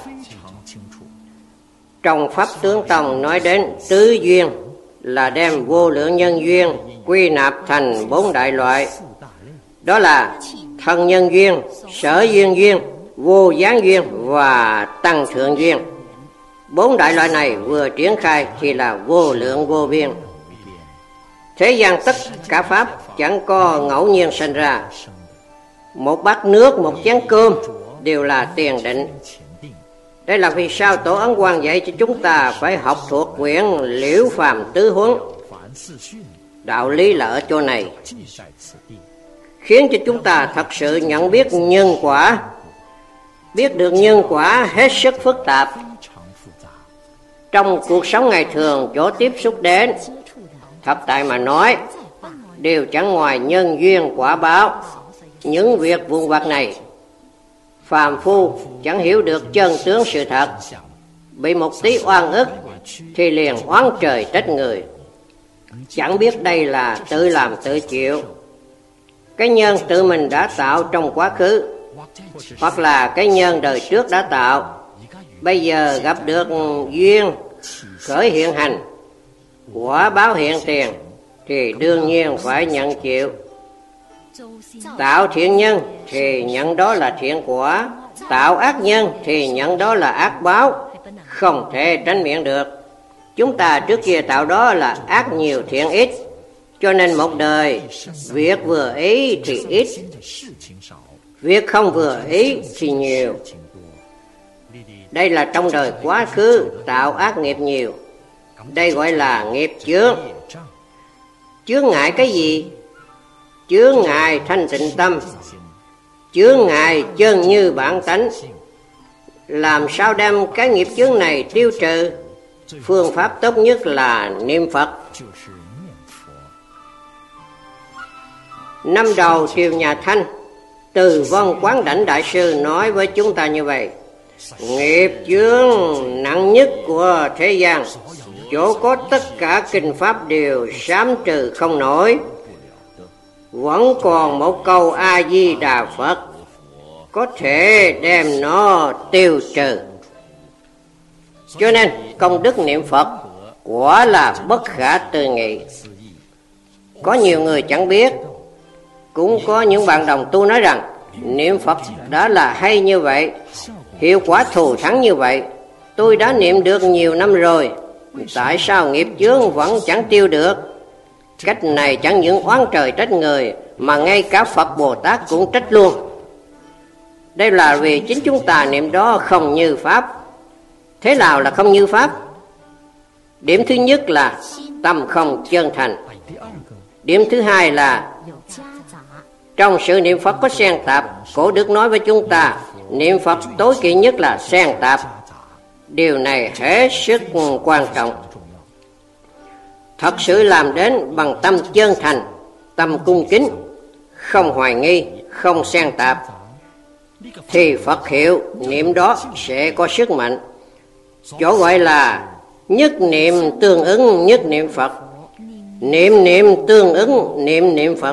Trong Pháp Tướng Tông nói đến tứ duyên là đem vô lượng nhân duyên quy nạp thành bốn đại loại. Đó là thân nhân duyên, sở duyên duyên, vô gián duyên và tăng thượng duyên. Bốn đại loại này vừa triển khai thì là vô lượng vô biên. Thế gian tất cả pháp chẳng có ngẫu nhiên sinh ra. Một bát nước, một chén cơm đều là tiền định. Đây là vì sao Tổ Ấn Quang dạy cho chúng ta phải học thuộc quyển Liễu Phàm Tứ Huấn. Đạo lý là ở chỗ này, khiến cho chúng ta thật sự nhận biết nhân quả. Biết được nhân quả hết sức phức tạp. Trong cuộc sống ngày thường, chỗ tiếp xúc đến, thật tại mà nói, đều chẳng ngoài nhân duyên quả báo. Những việc vụn vặt này, phàm phu chẳng hiểu được chân tướng sự thật, bị một tí oan ức thì liền oán trời trách người, chẳng biết đây là tự làm tự chịu. Cái nhân tự mình đã tạo trong quá khứ, hoặc là cái nhân đời trước đã tạo, bây giờ gặp được duyên khởi hiện hành, quả báo hiện tiền, thì đương nhiên phải nhận chịu. Tạo thiện nhân thì nhận đó là thiện quả, tạo ác nhân thì nhận đó là ác báo, không thể tránh miệng được. Chúng ta trước kia tạo đó là ác nhiều thiện ít, cho nên một đời việc vừa ý thì ít, việc không vừa ý thì nhiều. Đây là trong đời quá khứ tạo ác nghiệp nhiều, đây gọi là nghiệp chướng. Chướng ngại cái gì? Chướng ngại thanh tịnh tâm, chướng ngại chân như bản tánh. Làm sao đem cái nghiệp chướng này tiêu trừ? Phương pháp tốt nhất là niệm Phật. Năm đầu triều nhà Thanh, Từ Vân Quán Đảnh Đại Sư nói với chúng ta như vậy: nghiệp chướng nặng nhất của thế gian, chỗ có tất cả kinh pháp đều sám trừ không nổi. Vẫn còn một câu A Di Đà Phật có thể đem nó tiêu trừ. Cho nên công đức niệm Phật quả là bất khả tư nghị. Có nhiều người chẳng biết, cũng có những bạn đồng tu nói rằng niệm Phật đã là hay như vậy, hiệu quả thù thắng như vậy, tôi đã niệm được nhiều năm rồi, tại sao nghiệp chướng vẫn chẳng tiêu được? Cách này chẳng những oán trời trách người, mà ngay cả Phật Bồ Tát cũng trách luôn. Đây là vì chính chúng ta niệm đó không như Pháp. Thế nào là không như Pháp? Điểm thứ nhất là tâm không chân thành. Điểm thứ hai là trong sự niệm Phật có xen tạp. Cổ Đức nói với chúng ta, niệm Phật tối kỵ nhất là xen tạp. Điều này hết sức quan trọng. Thật sự làm đến bằng tâm chân thành, tâm cung kính, không hoài nghi, không xen tạp, thì Phật hiệu niệm đó sẽ có sức mạnh. Chỗ gọi là nhất niệm tương ứng nhất niệm Phật, niệm niệm tương ứng niệm niệm Phật.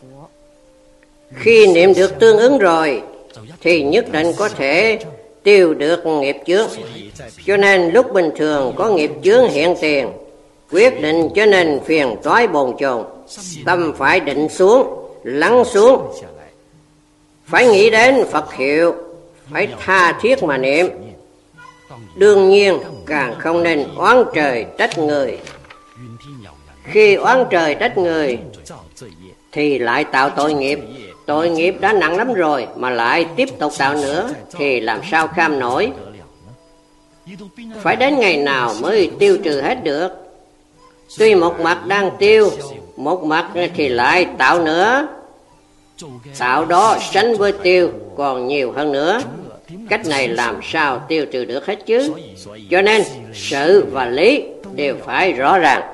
Khi niệm được tương ứng rồi thì nhất định có thể tiêu được nghiệp chướng. Cho nên lúc bình thường có nghiệp chướng hiện tiền, quyết định cho nên phiền toái bồn chồn, tâm phải định xuống, lắng xuống, phải nghĩ đến Phật hiệu, phải tha thiết mà niệm. Đương nhiên càng không nên oán trời trách người. Khi oán trời trách người thì lại tạo tội nghiệp. Tội nghiệp đã nặng lắm rồi mà lại tiếp tục tạo nữa thì làm sao kham nổi. Phải đến ngày nào mới tiêu trừ hết được. Tuy một mặt đang tiêu, một mặt thì lại tạo nữa. Tạo đó sánh với tiêu còn nhiều hơn nữa. Cách này làm sao tiêu trừ được hết chứ? Cho nên sự và lý đều phải rõ ràng.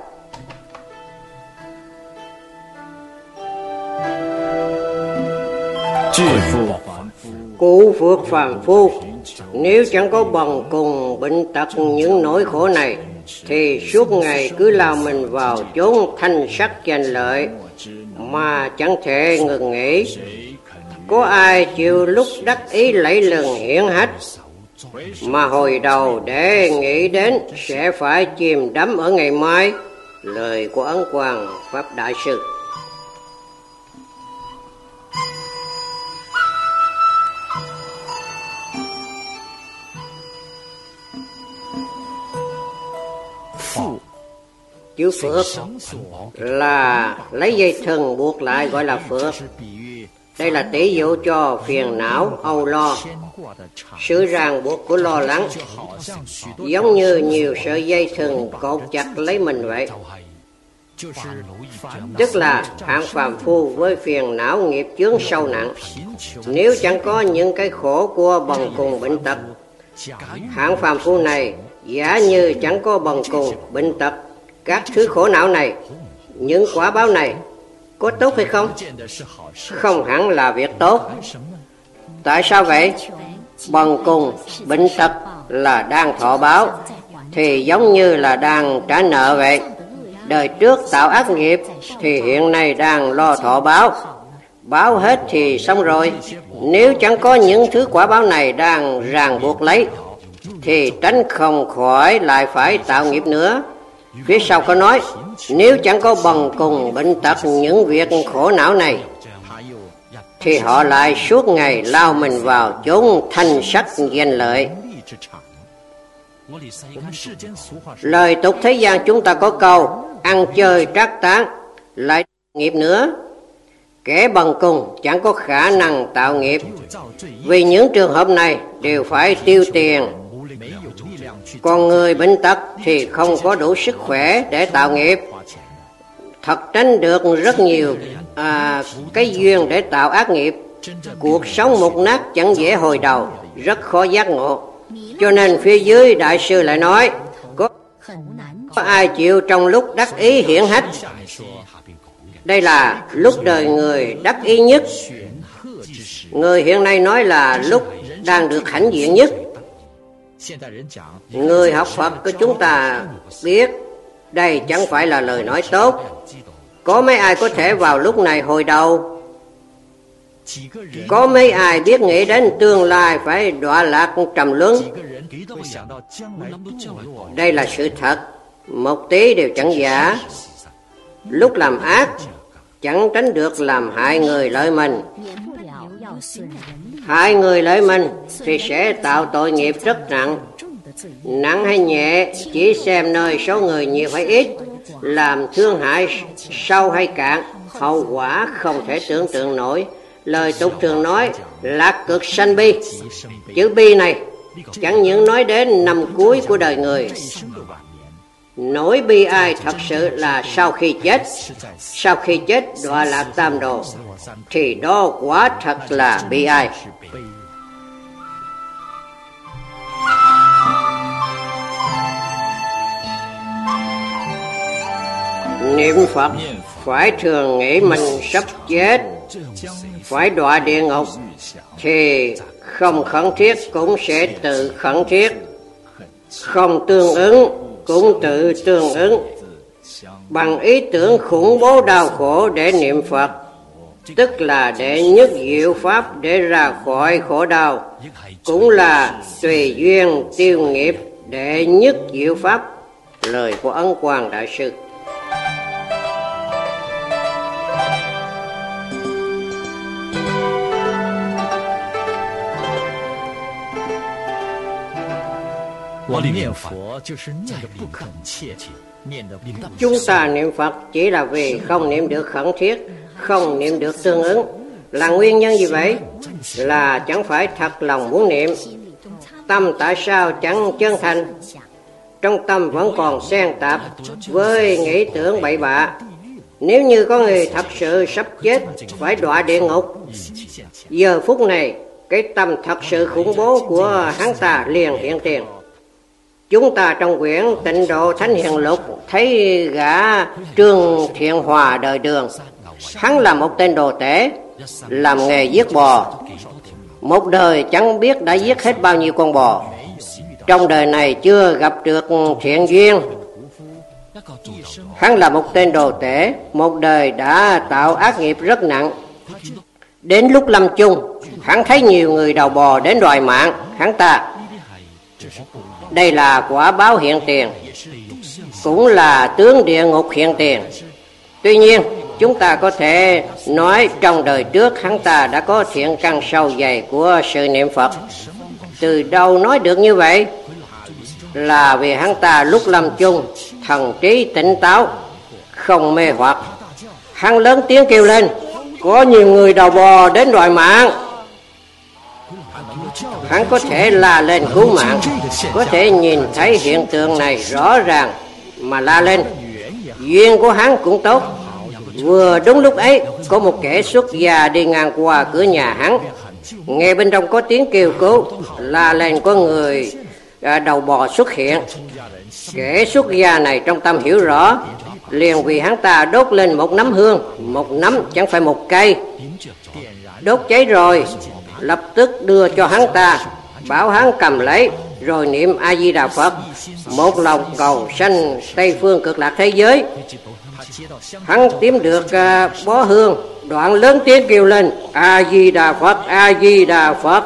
Cụ phước phàm phu, nếu chẳng có bần cùng bệnh tật những nỗi khổ này, thì suốt ngày cứ lao mình vào chốn thanh sắc danh lợi mà chẳng thể ngừng nghỉ. Có ai chịu lúc đắc ý lẫy lừng hiển hách mà hồi đầu để nghĩ đến sẽ phải chìm đắm ở ngày mai? Lời của Ấn Quang Pháp Đại Sư. Chữ phước là lấy dây thừng buộc lại gọi là phước. Đây là tỷ dụ cho phiền não, âu lo. Sự ràng buộc của lo lắng giống như nhiều sợi dây thừng cột chặt lấy mình vậy. Tức là hạng phàm phu với phiền não nghiệp chướng sâu nặng. Nếu chẳng có những cái khổ của bần cùng bệnh tật, hạng phàm phu này giả như chẳng có bần cùng bệnh tật, các thứ khổ não này, những quả báo này có tốt hay không? Không hẳn là việc tốt. Tại sao vậy? Bần cùng bệnh tật là đang thọ báo, thì giống như là đang trả nợ vậy. Đời trước tạo ác nghiệp thì hiện nay đang lo thọ báo. Báo hết thì xong rồi. Nếu chẳng có những thứ quả báo này đang ràng buộc lấy, thì tránh không khỏi lại phải tạo nghiệp nữa. Phía sau có nói, nếu chẳng có bần cùng bệnh tật những việc khổ não này, thì họ lại suốt ngày lao mình vào chốn thanh sắc danh lợi. Lời tục thế gian chúng ta có câu ăn chơi trác tán, lại nghiệp nữa. Kẻ bần cùng chẳng có khả năng tạo nghiệp, vì những trường hợp này đều phải tiêu tiền. Còn người bệnh tật thì không có đủ sức khỏe để tạo nghiệp, thật tránh được rất nhiều à, cái duyên để tạo ác nghiệp. Cuộc sống mục nát chẳng dễ hồi đầu, rất khó giác ngộ. Cho nên phía dưới đại sư lại nói, có, có ai chịu trong lúc đắc ý hiển hách. Đây là lúc đời người đắc ý nhất. Người hiện nay nói là lúc đang được hãnh diện nhất. Người học Phật của chúng ta biết đây chẳng phải là lời nói tốt. Có mấy ai có thể vào lúc này hồi đầu? Có mấy ai biết nghĩ đến tương lai phải đọa lạc trầm luân? Đây là sự thật, một tí đều chẳng giả. Lúc làm ác chẳng tránh được làm hại người lợi mình. Hại người lợi mình thì sẽ tạo tội nghiệp rất nặng. Nặng hay nhẹ chỉ xem nơi số người nhiều hay ít, làm thương hại sâu hay cạn, hậu quả không thể tưởng tượng nổi. Lời tục thường nói lạc cực sanh bi. Chữ bi này chẳng những nói đến năm cuối của đời người. Nỗi bi ai thật sự là sau khi chết. Sau khi chết đọa lạc tam đồ, thì đó quả thật là bi ai. Niệm Phật phải thường nghĩ mình sắp chết, phải đọa địa ngục, thì không khẩn thiết cũng sẽ tự khẩn thiết, không tương ứng cũng tự tương ứng. Bằng ý tưởng khủng bố đau khổ để niệm Phật, tức là để nhất diệu pháp để ra khỏi khổ đau, cũng là tùy duyên tiêu nghiệp để nhất diệu pháp. Lời của Ấn Quang Đại Sư. Chúng ta niệm Phật chỉ là vì không niệm được khẩn thiết, không niệm được tương ứng. Là nguyên nhân gì vậy? Là chẳng phải thật lòng muốn niệm. Tâm tại sao chẳng chân thành? Trong tâm vẫn còn xen tạp với nghĩ tưởng bậy bạ. Nếu như có người thật sự sắp chết phải đọa địa ngục, giờ phút này cái tâm thật sự khủng bố của hắn ta liền hiện tiền. Chúng ta trong quyển Tịnh Độ Thánh Hiền Lục thấy gã Trương Thiện Hòa đời Đường. Hắn là một tên đồ tể, làm nghề giết bò. Một đời chẳng biết đã giết hết bao nhiêu con bò. Trong đời này chưa gặp được thiện duyên. Hắn là một tên đồ tể, một đời đã tạo ác nghiệp rất nặng. Đến lúc lâm chung, hắn thấy nhiều người đầu bò đến đòi mạng hắn ta. Đây là quả báo hiện tiền, cũng là tướng địa ngục hiện tiền. Tuy nhiên, chúng ta có thể nói trong đời trước hắn ta đã có thiện căn sâu dày của sự niệm Phật. Từ đâu nói được như vậy? Là vì hắn ta lúc lâm chung thần trí tỉnh táo, không mê hoặc. Hắn lớn tiếng kêu lên, có nhiều người đầu bò đến đòi mạng. Hắn có thể la lên cứu mạng, có thể nhìn thấy hiện tượng này rõ ràng mà la lên. Duyên của hắn cũng tốt. Vừa đúng lúc ấy có một kẻ xuất gia đi ngang qua cửa nhà hắn, nghe bên trong có tiếng kêu cứu, la lên có người đầu bò xuất hiện. Kẻ xuất gia này trong tâm hiểu rõ, liền vì hắn ta đốt lên một nắm hương. Một nắm chẳng phải một cây. Đốt cháy rồi, lập tức đưa cho hắn ta, bảo hắn cầm lấy rồi niệm A Di Đà Phật, một lòng cầu sanh Tây phương cực lạc thế giới. Hắn tìm được uh, bó hương, đoạn lớn tiếng kêu lên A Di Đà Phật, A Di Đà Phật.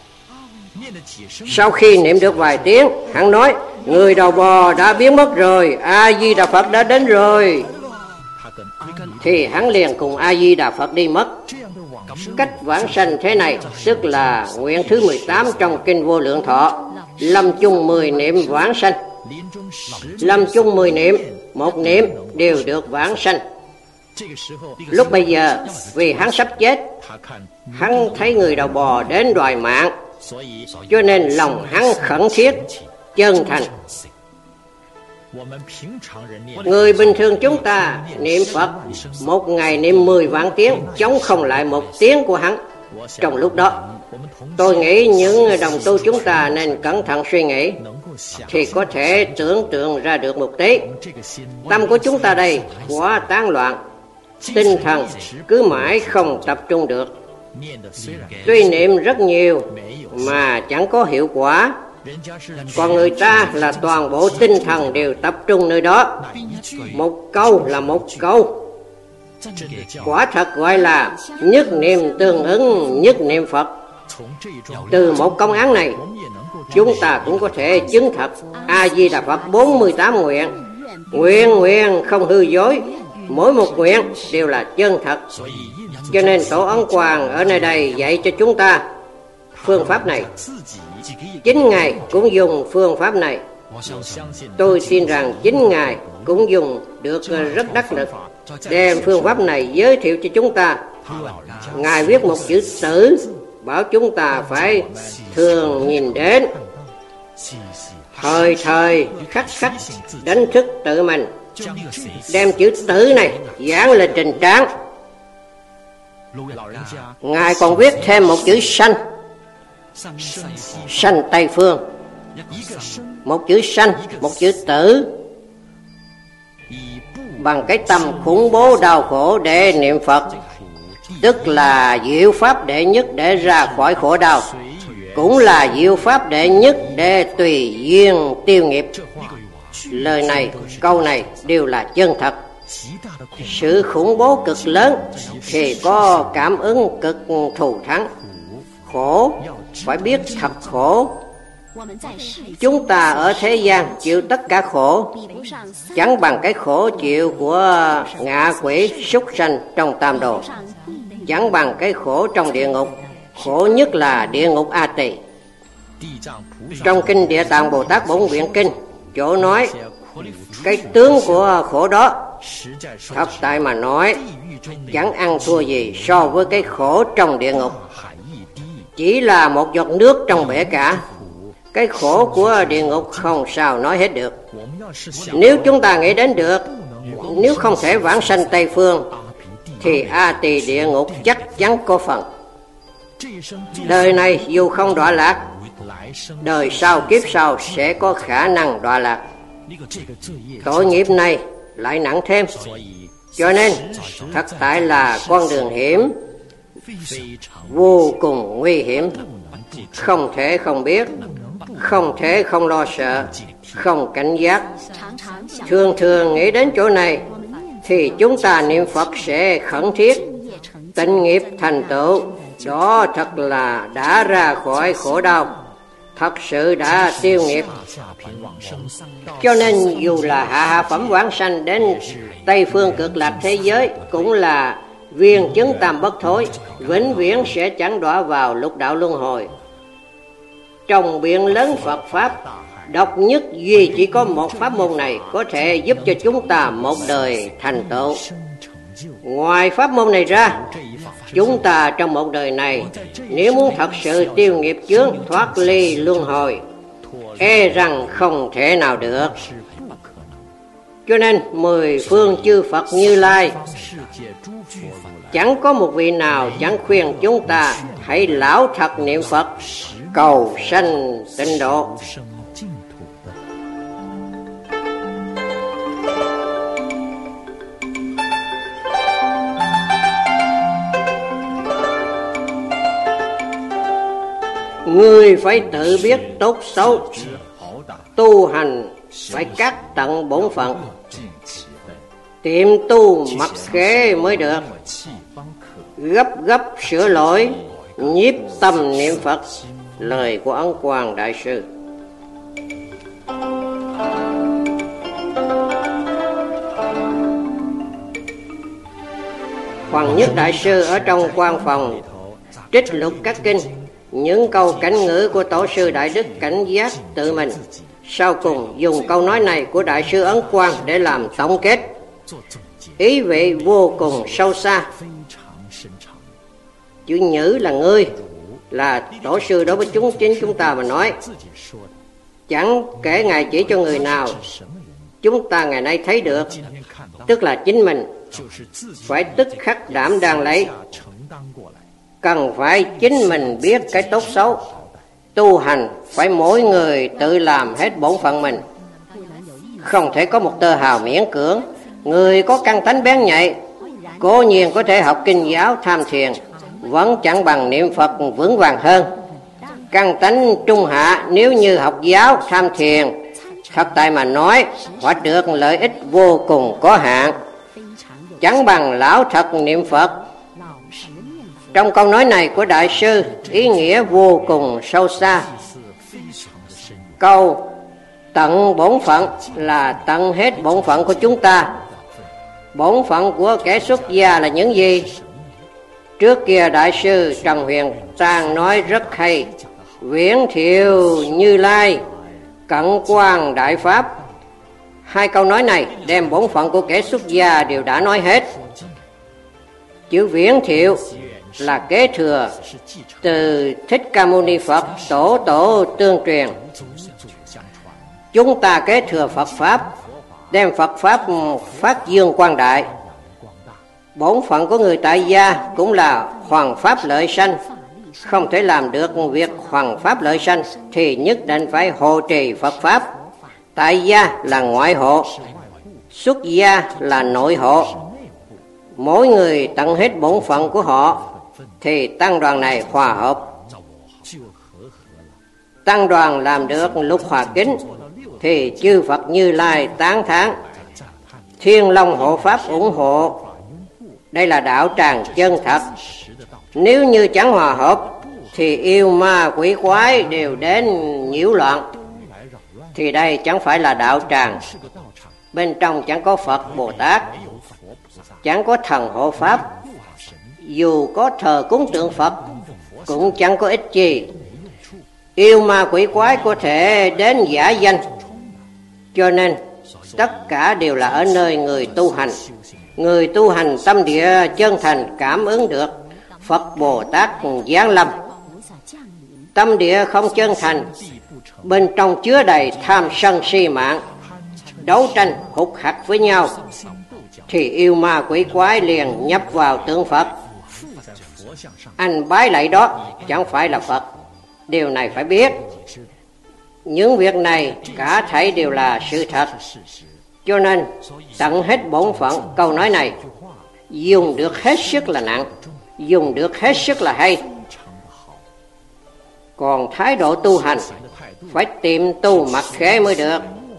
Sau khi niệm được vài tiếng, hắn nói người đầu bò đã biến mất rồi, A Di Đà Phật đã đến rồi. Thì hắn liền cùng A Di Đà Phật đi mất. Cách vãng sanh thế này tức là nguyện thứ mười tám trong kinh Vô Lượng Thọ, lâm chung mười niệm vãng sanh. Lâm chung mười niệm, một niệm đều được vãng sanh. Lúc bây giờ vì hắn sắp chết, hắn thấy người đầu bò đến đòi mạng, cho nên lòng hắn khẩn thiết chân thành. Người bình thường chúng ta niệm Phật một ngày niệm mười vạn tiếng, chống không lại một tiếng của hắn. Trong lúc đó, tôi nghĩ những đồng tu chúng ta nên cẩn thận suy nghĩ, thì có thể tưởng tượng ra được một tí. Tâm của chúng ta đây quá tán loạn, tinh thần cứ mãi không tập trung được. Tuy niệm rất nhiều mà chẳng có hiệu quả, còn người ta là toàn bộ tinh thần đều tập trung nơi đó. Một câu là một câu. Quả thật gọi là nhất niệm tương ứng nhất niệm Phật. Từ một công án này, chúng ta cũng có thể chứng thật A-di-đà Phật bốn mươi tám nguyện. Nguyện nguyện không hư dối, mỗi một nguyện đều là chân thật. Cho nên Tổ Ấn Quang ở nơi đây dạy cho chúng ta phương pháp này. Chính Ngài cũng dùng phương pháp này. Tôi tin rằng chính Ngài cũng dùng được rất đắc lực, đem phương pháp này giới thiệu cho chúng ta. Ngài viết một chữ tử, bảo chúng ta phải thường nhìn đến, thời thời khắc khắc đánh thức tự mình, đem chữ tử này dán lên trình trán. Ngài còn viết thêm một chữ sanh, sanh Tây Phương. Một chữ sanh, một chữ tử. Bằng cái tâm khủng bố đau khổ để niệm Phật, tức là diệu pháp đệ nhất để ra khỏi khổ đau, cũng là diệu pháp đệ nhất để tùy duyên tiêu nghiệp. Lời này, câu này đều là chân thật. Sự khủng bố cực lớn thì có cảm ứng cực thù thắng. Khổ phải biết thật khổ. Chúng ta ở thế gian chịu tất cả khổ, chẳng bằng cái khổ chịu của ngạ quỷ súc sanh trong tam đồ, chẳng bằng cái khổ trong địa ngục. Khổ nhất là địa ngục A Tỳ. Trong kinh Địa Tạng Bồ Tát Bổn Nguyện Kinh, chỗ nói cái tướng của khổ đó, thật tại mà nói, chẳng ăn thua gì so với cái khổ trong địa ngục. Chỉ là một giọt nước trong bể cả. Cái khổ của địa ngục không sao nói hết được. Nếu chúng ta nghĩ đến được, nếu không thể vãng sanh Tây Phương, thì A Tỳ địa ngục chắc chắn có phần. Đời này dù không đọa lạc, đời sau kiếp sau sẽ có khả năng đọa lạc. Tội nghiệp này lại nặng thêm. Cho nên thật tại là con đường hiểm, vô cùng nguy hiểm. Không thể không biết, không thể không lo sợ, không cảnh giác. Thường thường nghĩ đến chỗ này thì chúng ta niệm Phật sẽ khẩn thiết, tịnh nghiệp thành tựu. Đó thật là đã ra khỏi khổ đau, thật sự đã tiêu nghiệp. Cho nên dù là hạ hạ phẩm vãng sanh đến Tây Phương cực lạc thế giới, cũng là viên chứng tam bất thối, vĩnh viễn sẽ chẳng đọa vào lục đạo luân hồi. Trong biển lớn Phật Pháp, độc nhất duy chỉ có một pháp môn này có thể giúp cho chúng ta một đời thành tựu. Ngoài pháp môn này ra, chúng ta trong một đời này, nếu muốn thật sự tiêu nghiệp chướng, thoát ly luân hồi, e rằng không thể nào được. Cho nên mười phương chư Phật Như Lai, chẳng có một vị nào chẳng khuyên chúng ta hãy lão thật niệm Phật, cầu sanh tịnh độ. Người phải tự biết tốt xấu, tu hành phải cắt tận bổn phận, tiệm tu mặc khế mới được. Gấp gấp sửa lỗi, nhiếp tâm niệm Phật. Lời của Ấn Quang Đại Sư. Hoàng Nhất Đại Sư ở trong quan phòng trích lục các kinh, những câu cảnh ngữ của Tổ sư Đại Đức cảnh giác tự mình. Sau cùng dùng câu nói này của Đại sư Ấn Quang để làm tổng kết. Ý vị vô cùng sâu xa. Chữ nhữ là ngươi, là Tổ sư đối với chúng chính chúng ta mà nói. Chẳng kể Ngài chỉ cho người nào, chúng ta ngày nay thấy được, tức là chính mình phải tức khắc đảm đang lấy, cần phải chính mình biết cái tốt xấu. Tu hành phải mỗi người tự làm hết bổn phận mình, không thể có một tơ hào miễn cưỡng. Người có căn tánh bén nhạy cố nhiên có thể học kinh giáo tham thiền, vẫn chẳng bằng niệm Phật vững vàng hơn. Căn tánh trung hạ nếu như học giáo tham thiền, thật tại mà nói họ được lợi ích vô cùng có hạn, chẳng bằng lão thật niệm Phật. Trong câu nói này của Đại sư, ý nghĩa vô cùng sâu xa. Câu tận bổn phận là tận hết bổn phận của chúng ta. Bổn phận của kẻ xuất gia là những gì? Trước kia Đại sư Trần Huyền Trang nói rất hay: viễn thiệu Như Lai, cận quan Đại Pháp. Hai câu nói này đem bổn phận của kẻ xuất gia đều đã nói hết. Chữ viễn thiệu là kế thừa từ Thích Ca Mâu Ni Phật, tổ tổ tương truyền. Chúng ta kế thừa Phật Pháp, đem Phật Pháp phát dương quang đại. Bổn phận của người tại gia cũng là hoằng pháp lợi sanh. Không thể làm được việc hoằng pháp lợi sanh thì nhất định phải hộ trì Phật Pháp. Tại gia là ngoại hộ, xuất gia là nội hộ. Mỗi người tận hết bổn phận của họ thì tăng đoàn này hòa hợp. Tăng đoàn làm được lục hòa kính thì chư Phật Như Lai tán thán, Thiên Long hộ Pháp ủng hộ. Đây là đạo tràng chân thật. Nếu như chẳng hòa hợp thì yêu ma quỷ quái đều đến nhiễu loạn, thì đây chẳng phải là đạo tràng. Bên trong chẳng có Phật Bồ Tát, chẳng có thần hộ Pháp. Dù có thờ cúng tượng Phật cũng chẳng có ích gì. Yêu ma quỷ quái có thể đến giả danh. Cho nên tất cả đều là ở nơi người tu hành. Người tu hành tâm địa chân thành cảm ứng được Phật Bồ Tát giáng lâm. Tâm địa không chân thành, bên trong chứa đầy tham sân si mạng, đấu tranh hục hặc với nhau, thì yêu ma quỷ quái liền nhập vào tượng Phật. Anh bái lạy đó chẳng phải là Phật. Điều này phải biết. Những việc này cả thảy đều là sự thật. Cho nên tận hết bổn phận, câu nói này dùng được hết sức là nặng, dùng được hết sức là hay. Còn thái độ tu hành phải tìm tu mặc khế mới được.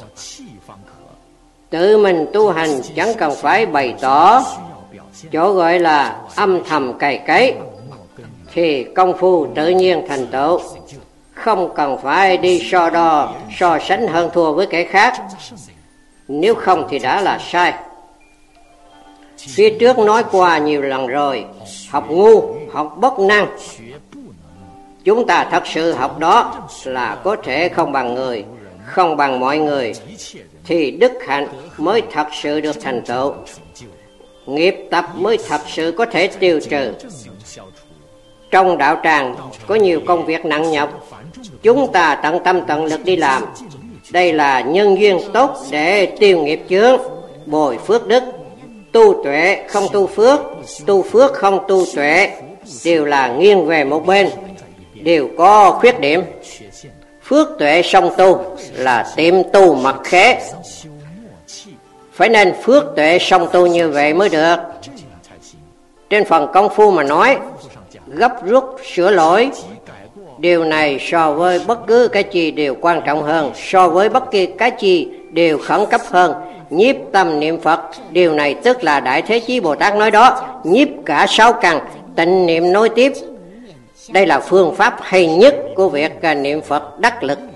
Tự mình tu hành chẳng cần phải bày tỏ, chỗ gọi là âm thầm cày cấy, thì công phu tự nhiên thành tựu. Không cần phải đi so đo, so sánh hơn thua với kẻ khác. Nếu không thì đã là sai. Phía trước nói qua nhiều lần rồi, học ngu, học bất năng. Chúng ta thật sự học đó là có thể không bằng người, không bằng mọi người, thì đức hạnh mới thật sự được thành tựu. Nghiệp tập mới thật sự có thể tiêu trừ. Trong đạo tràng có nhiều công việc nặng nhọc, chúng ta tận tâm tận lực đi làm. Đây là nhân duyên tốt để tiêu nghiệp chướng, bồi phước đức. Tu tuệ không tu phước, tu phước không tu tuệ, đều là nghiêng về một bên, đều có khuyết điểm. Phước tuệ song tu là tiệm tu mặc khế. Phải nên phước tuệ song tu như vậy mới được. Trên phần công phu mà nói, gấp rút sửa lỗi, điều này so với bất cứ cái gì đều quan trọng hơn, so với bất kỳ cái gì đều khẩn cấp hơn. Nhiếp tâm niệm Phật, điều này tức là Đại Thế Chí Bồ Tát nói đó, nhiếp cả sáu căn, tịnh niệm nối tiếp. Đây là phương pháp hay nhất của việc niệm Phật đắc lực.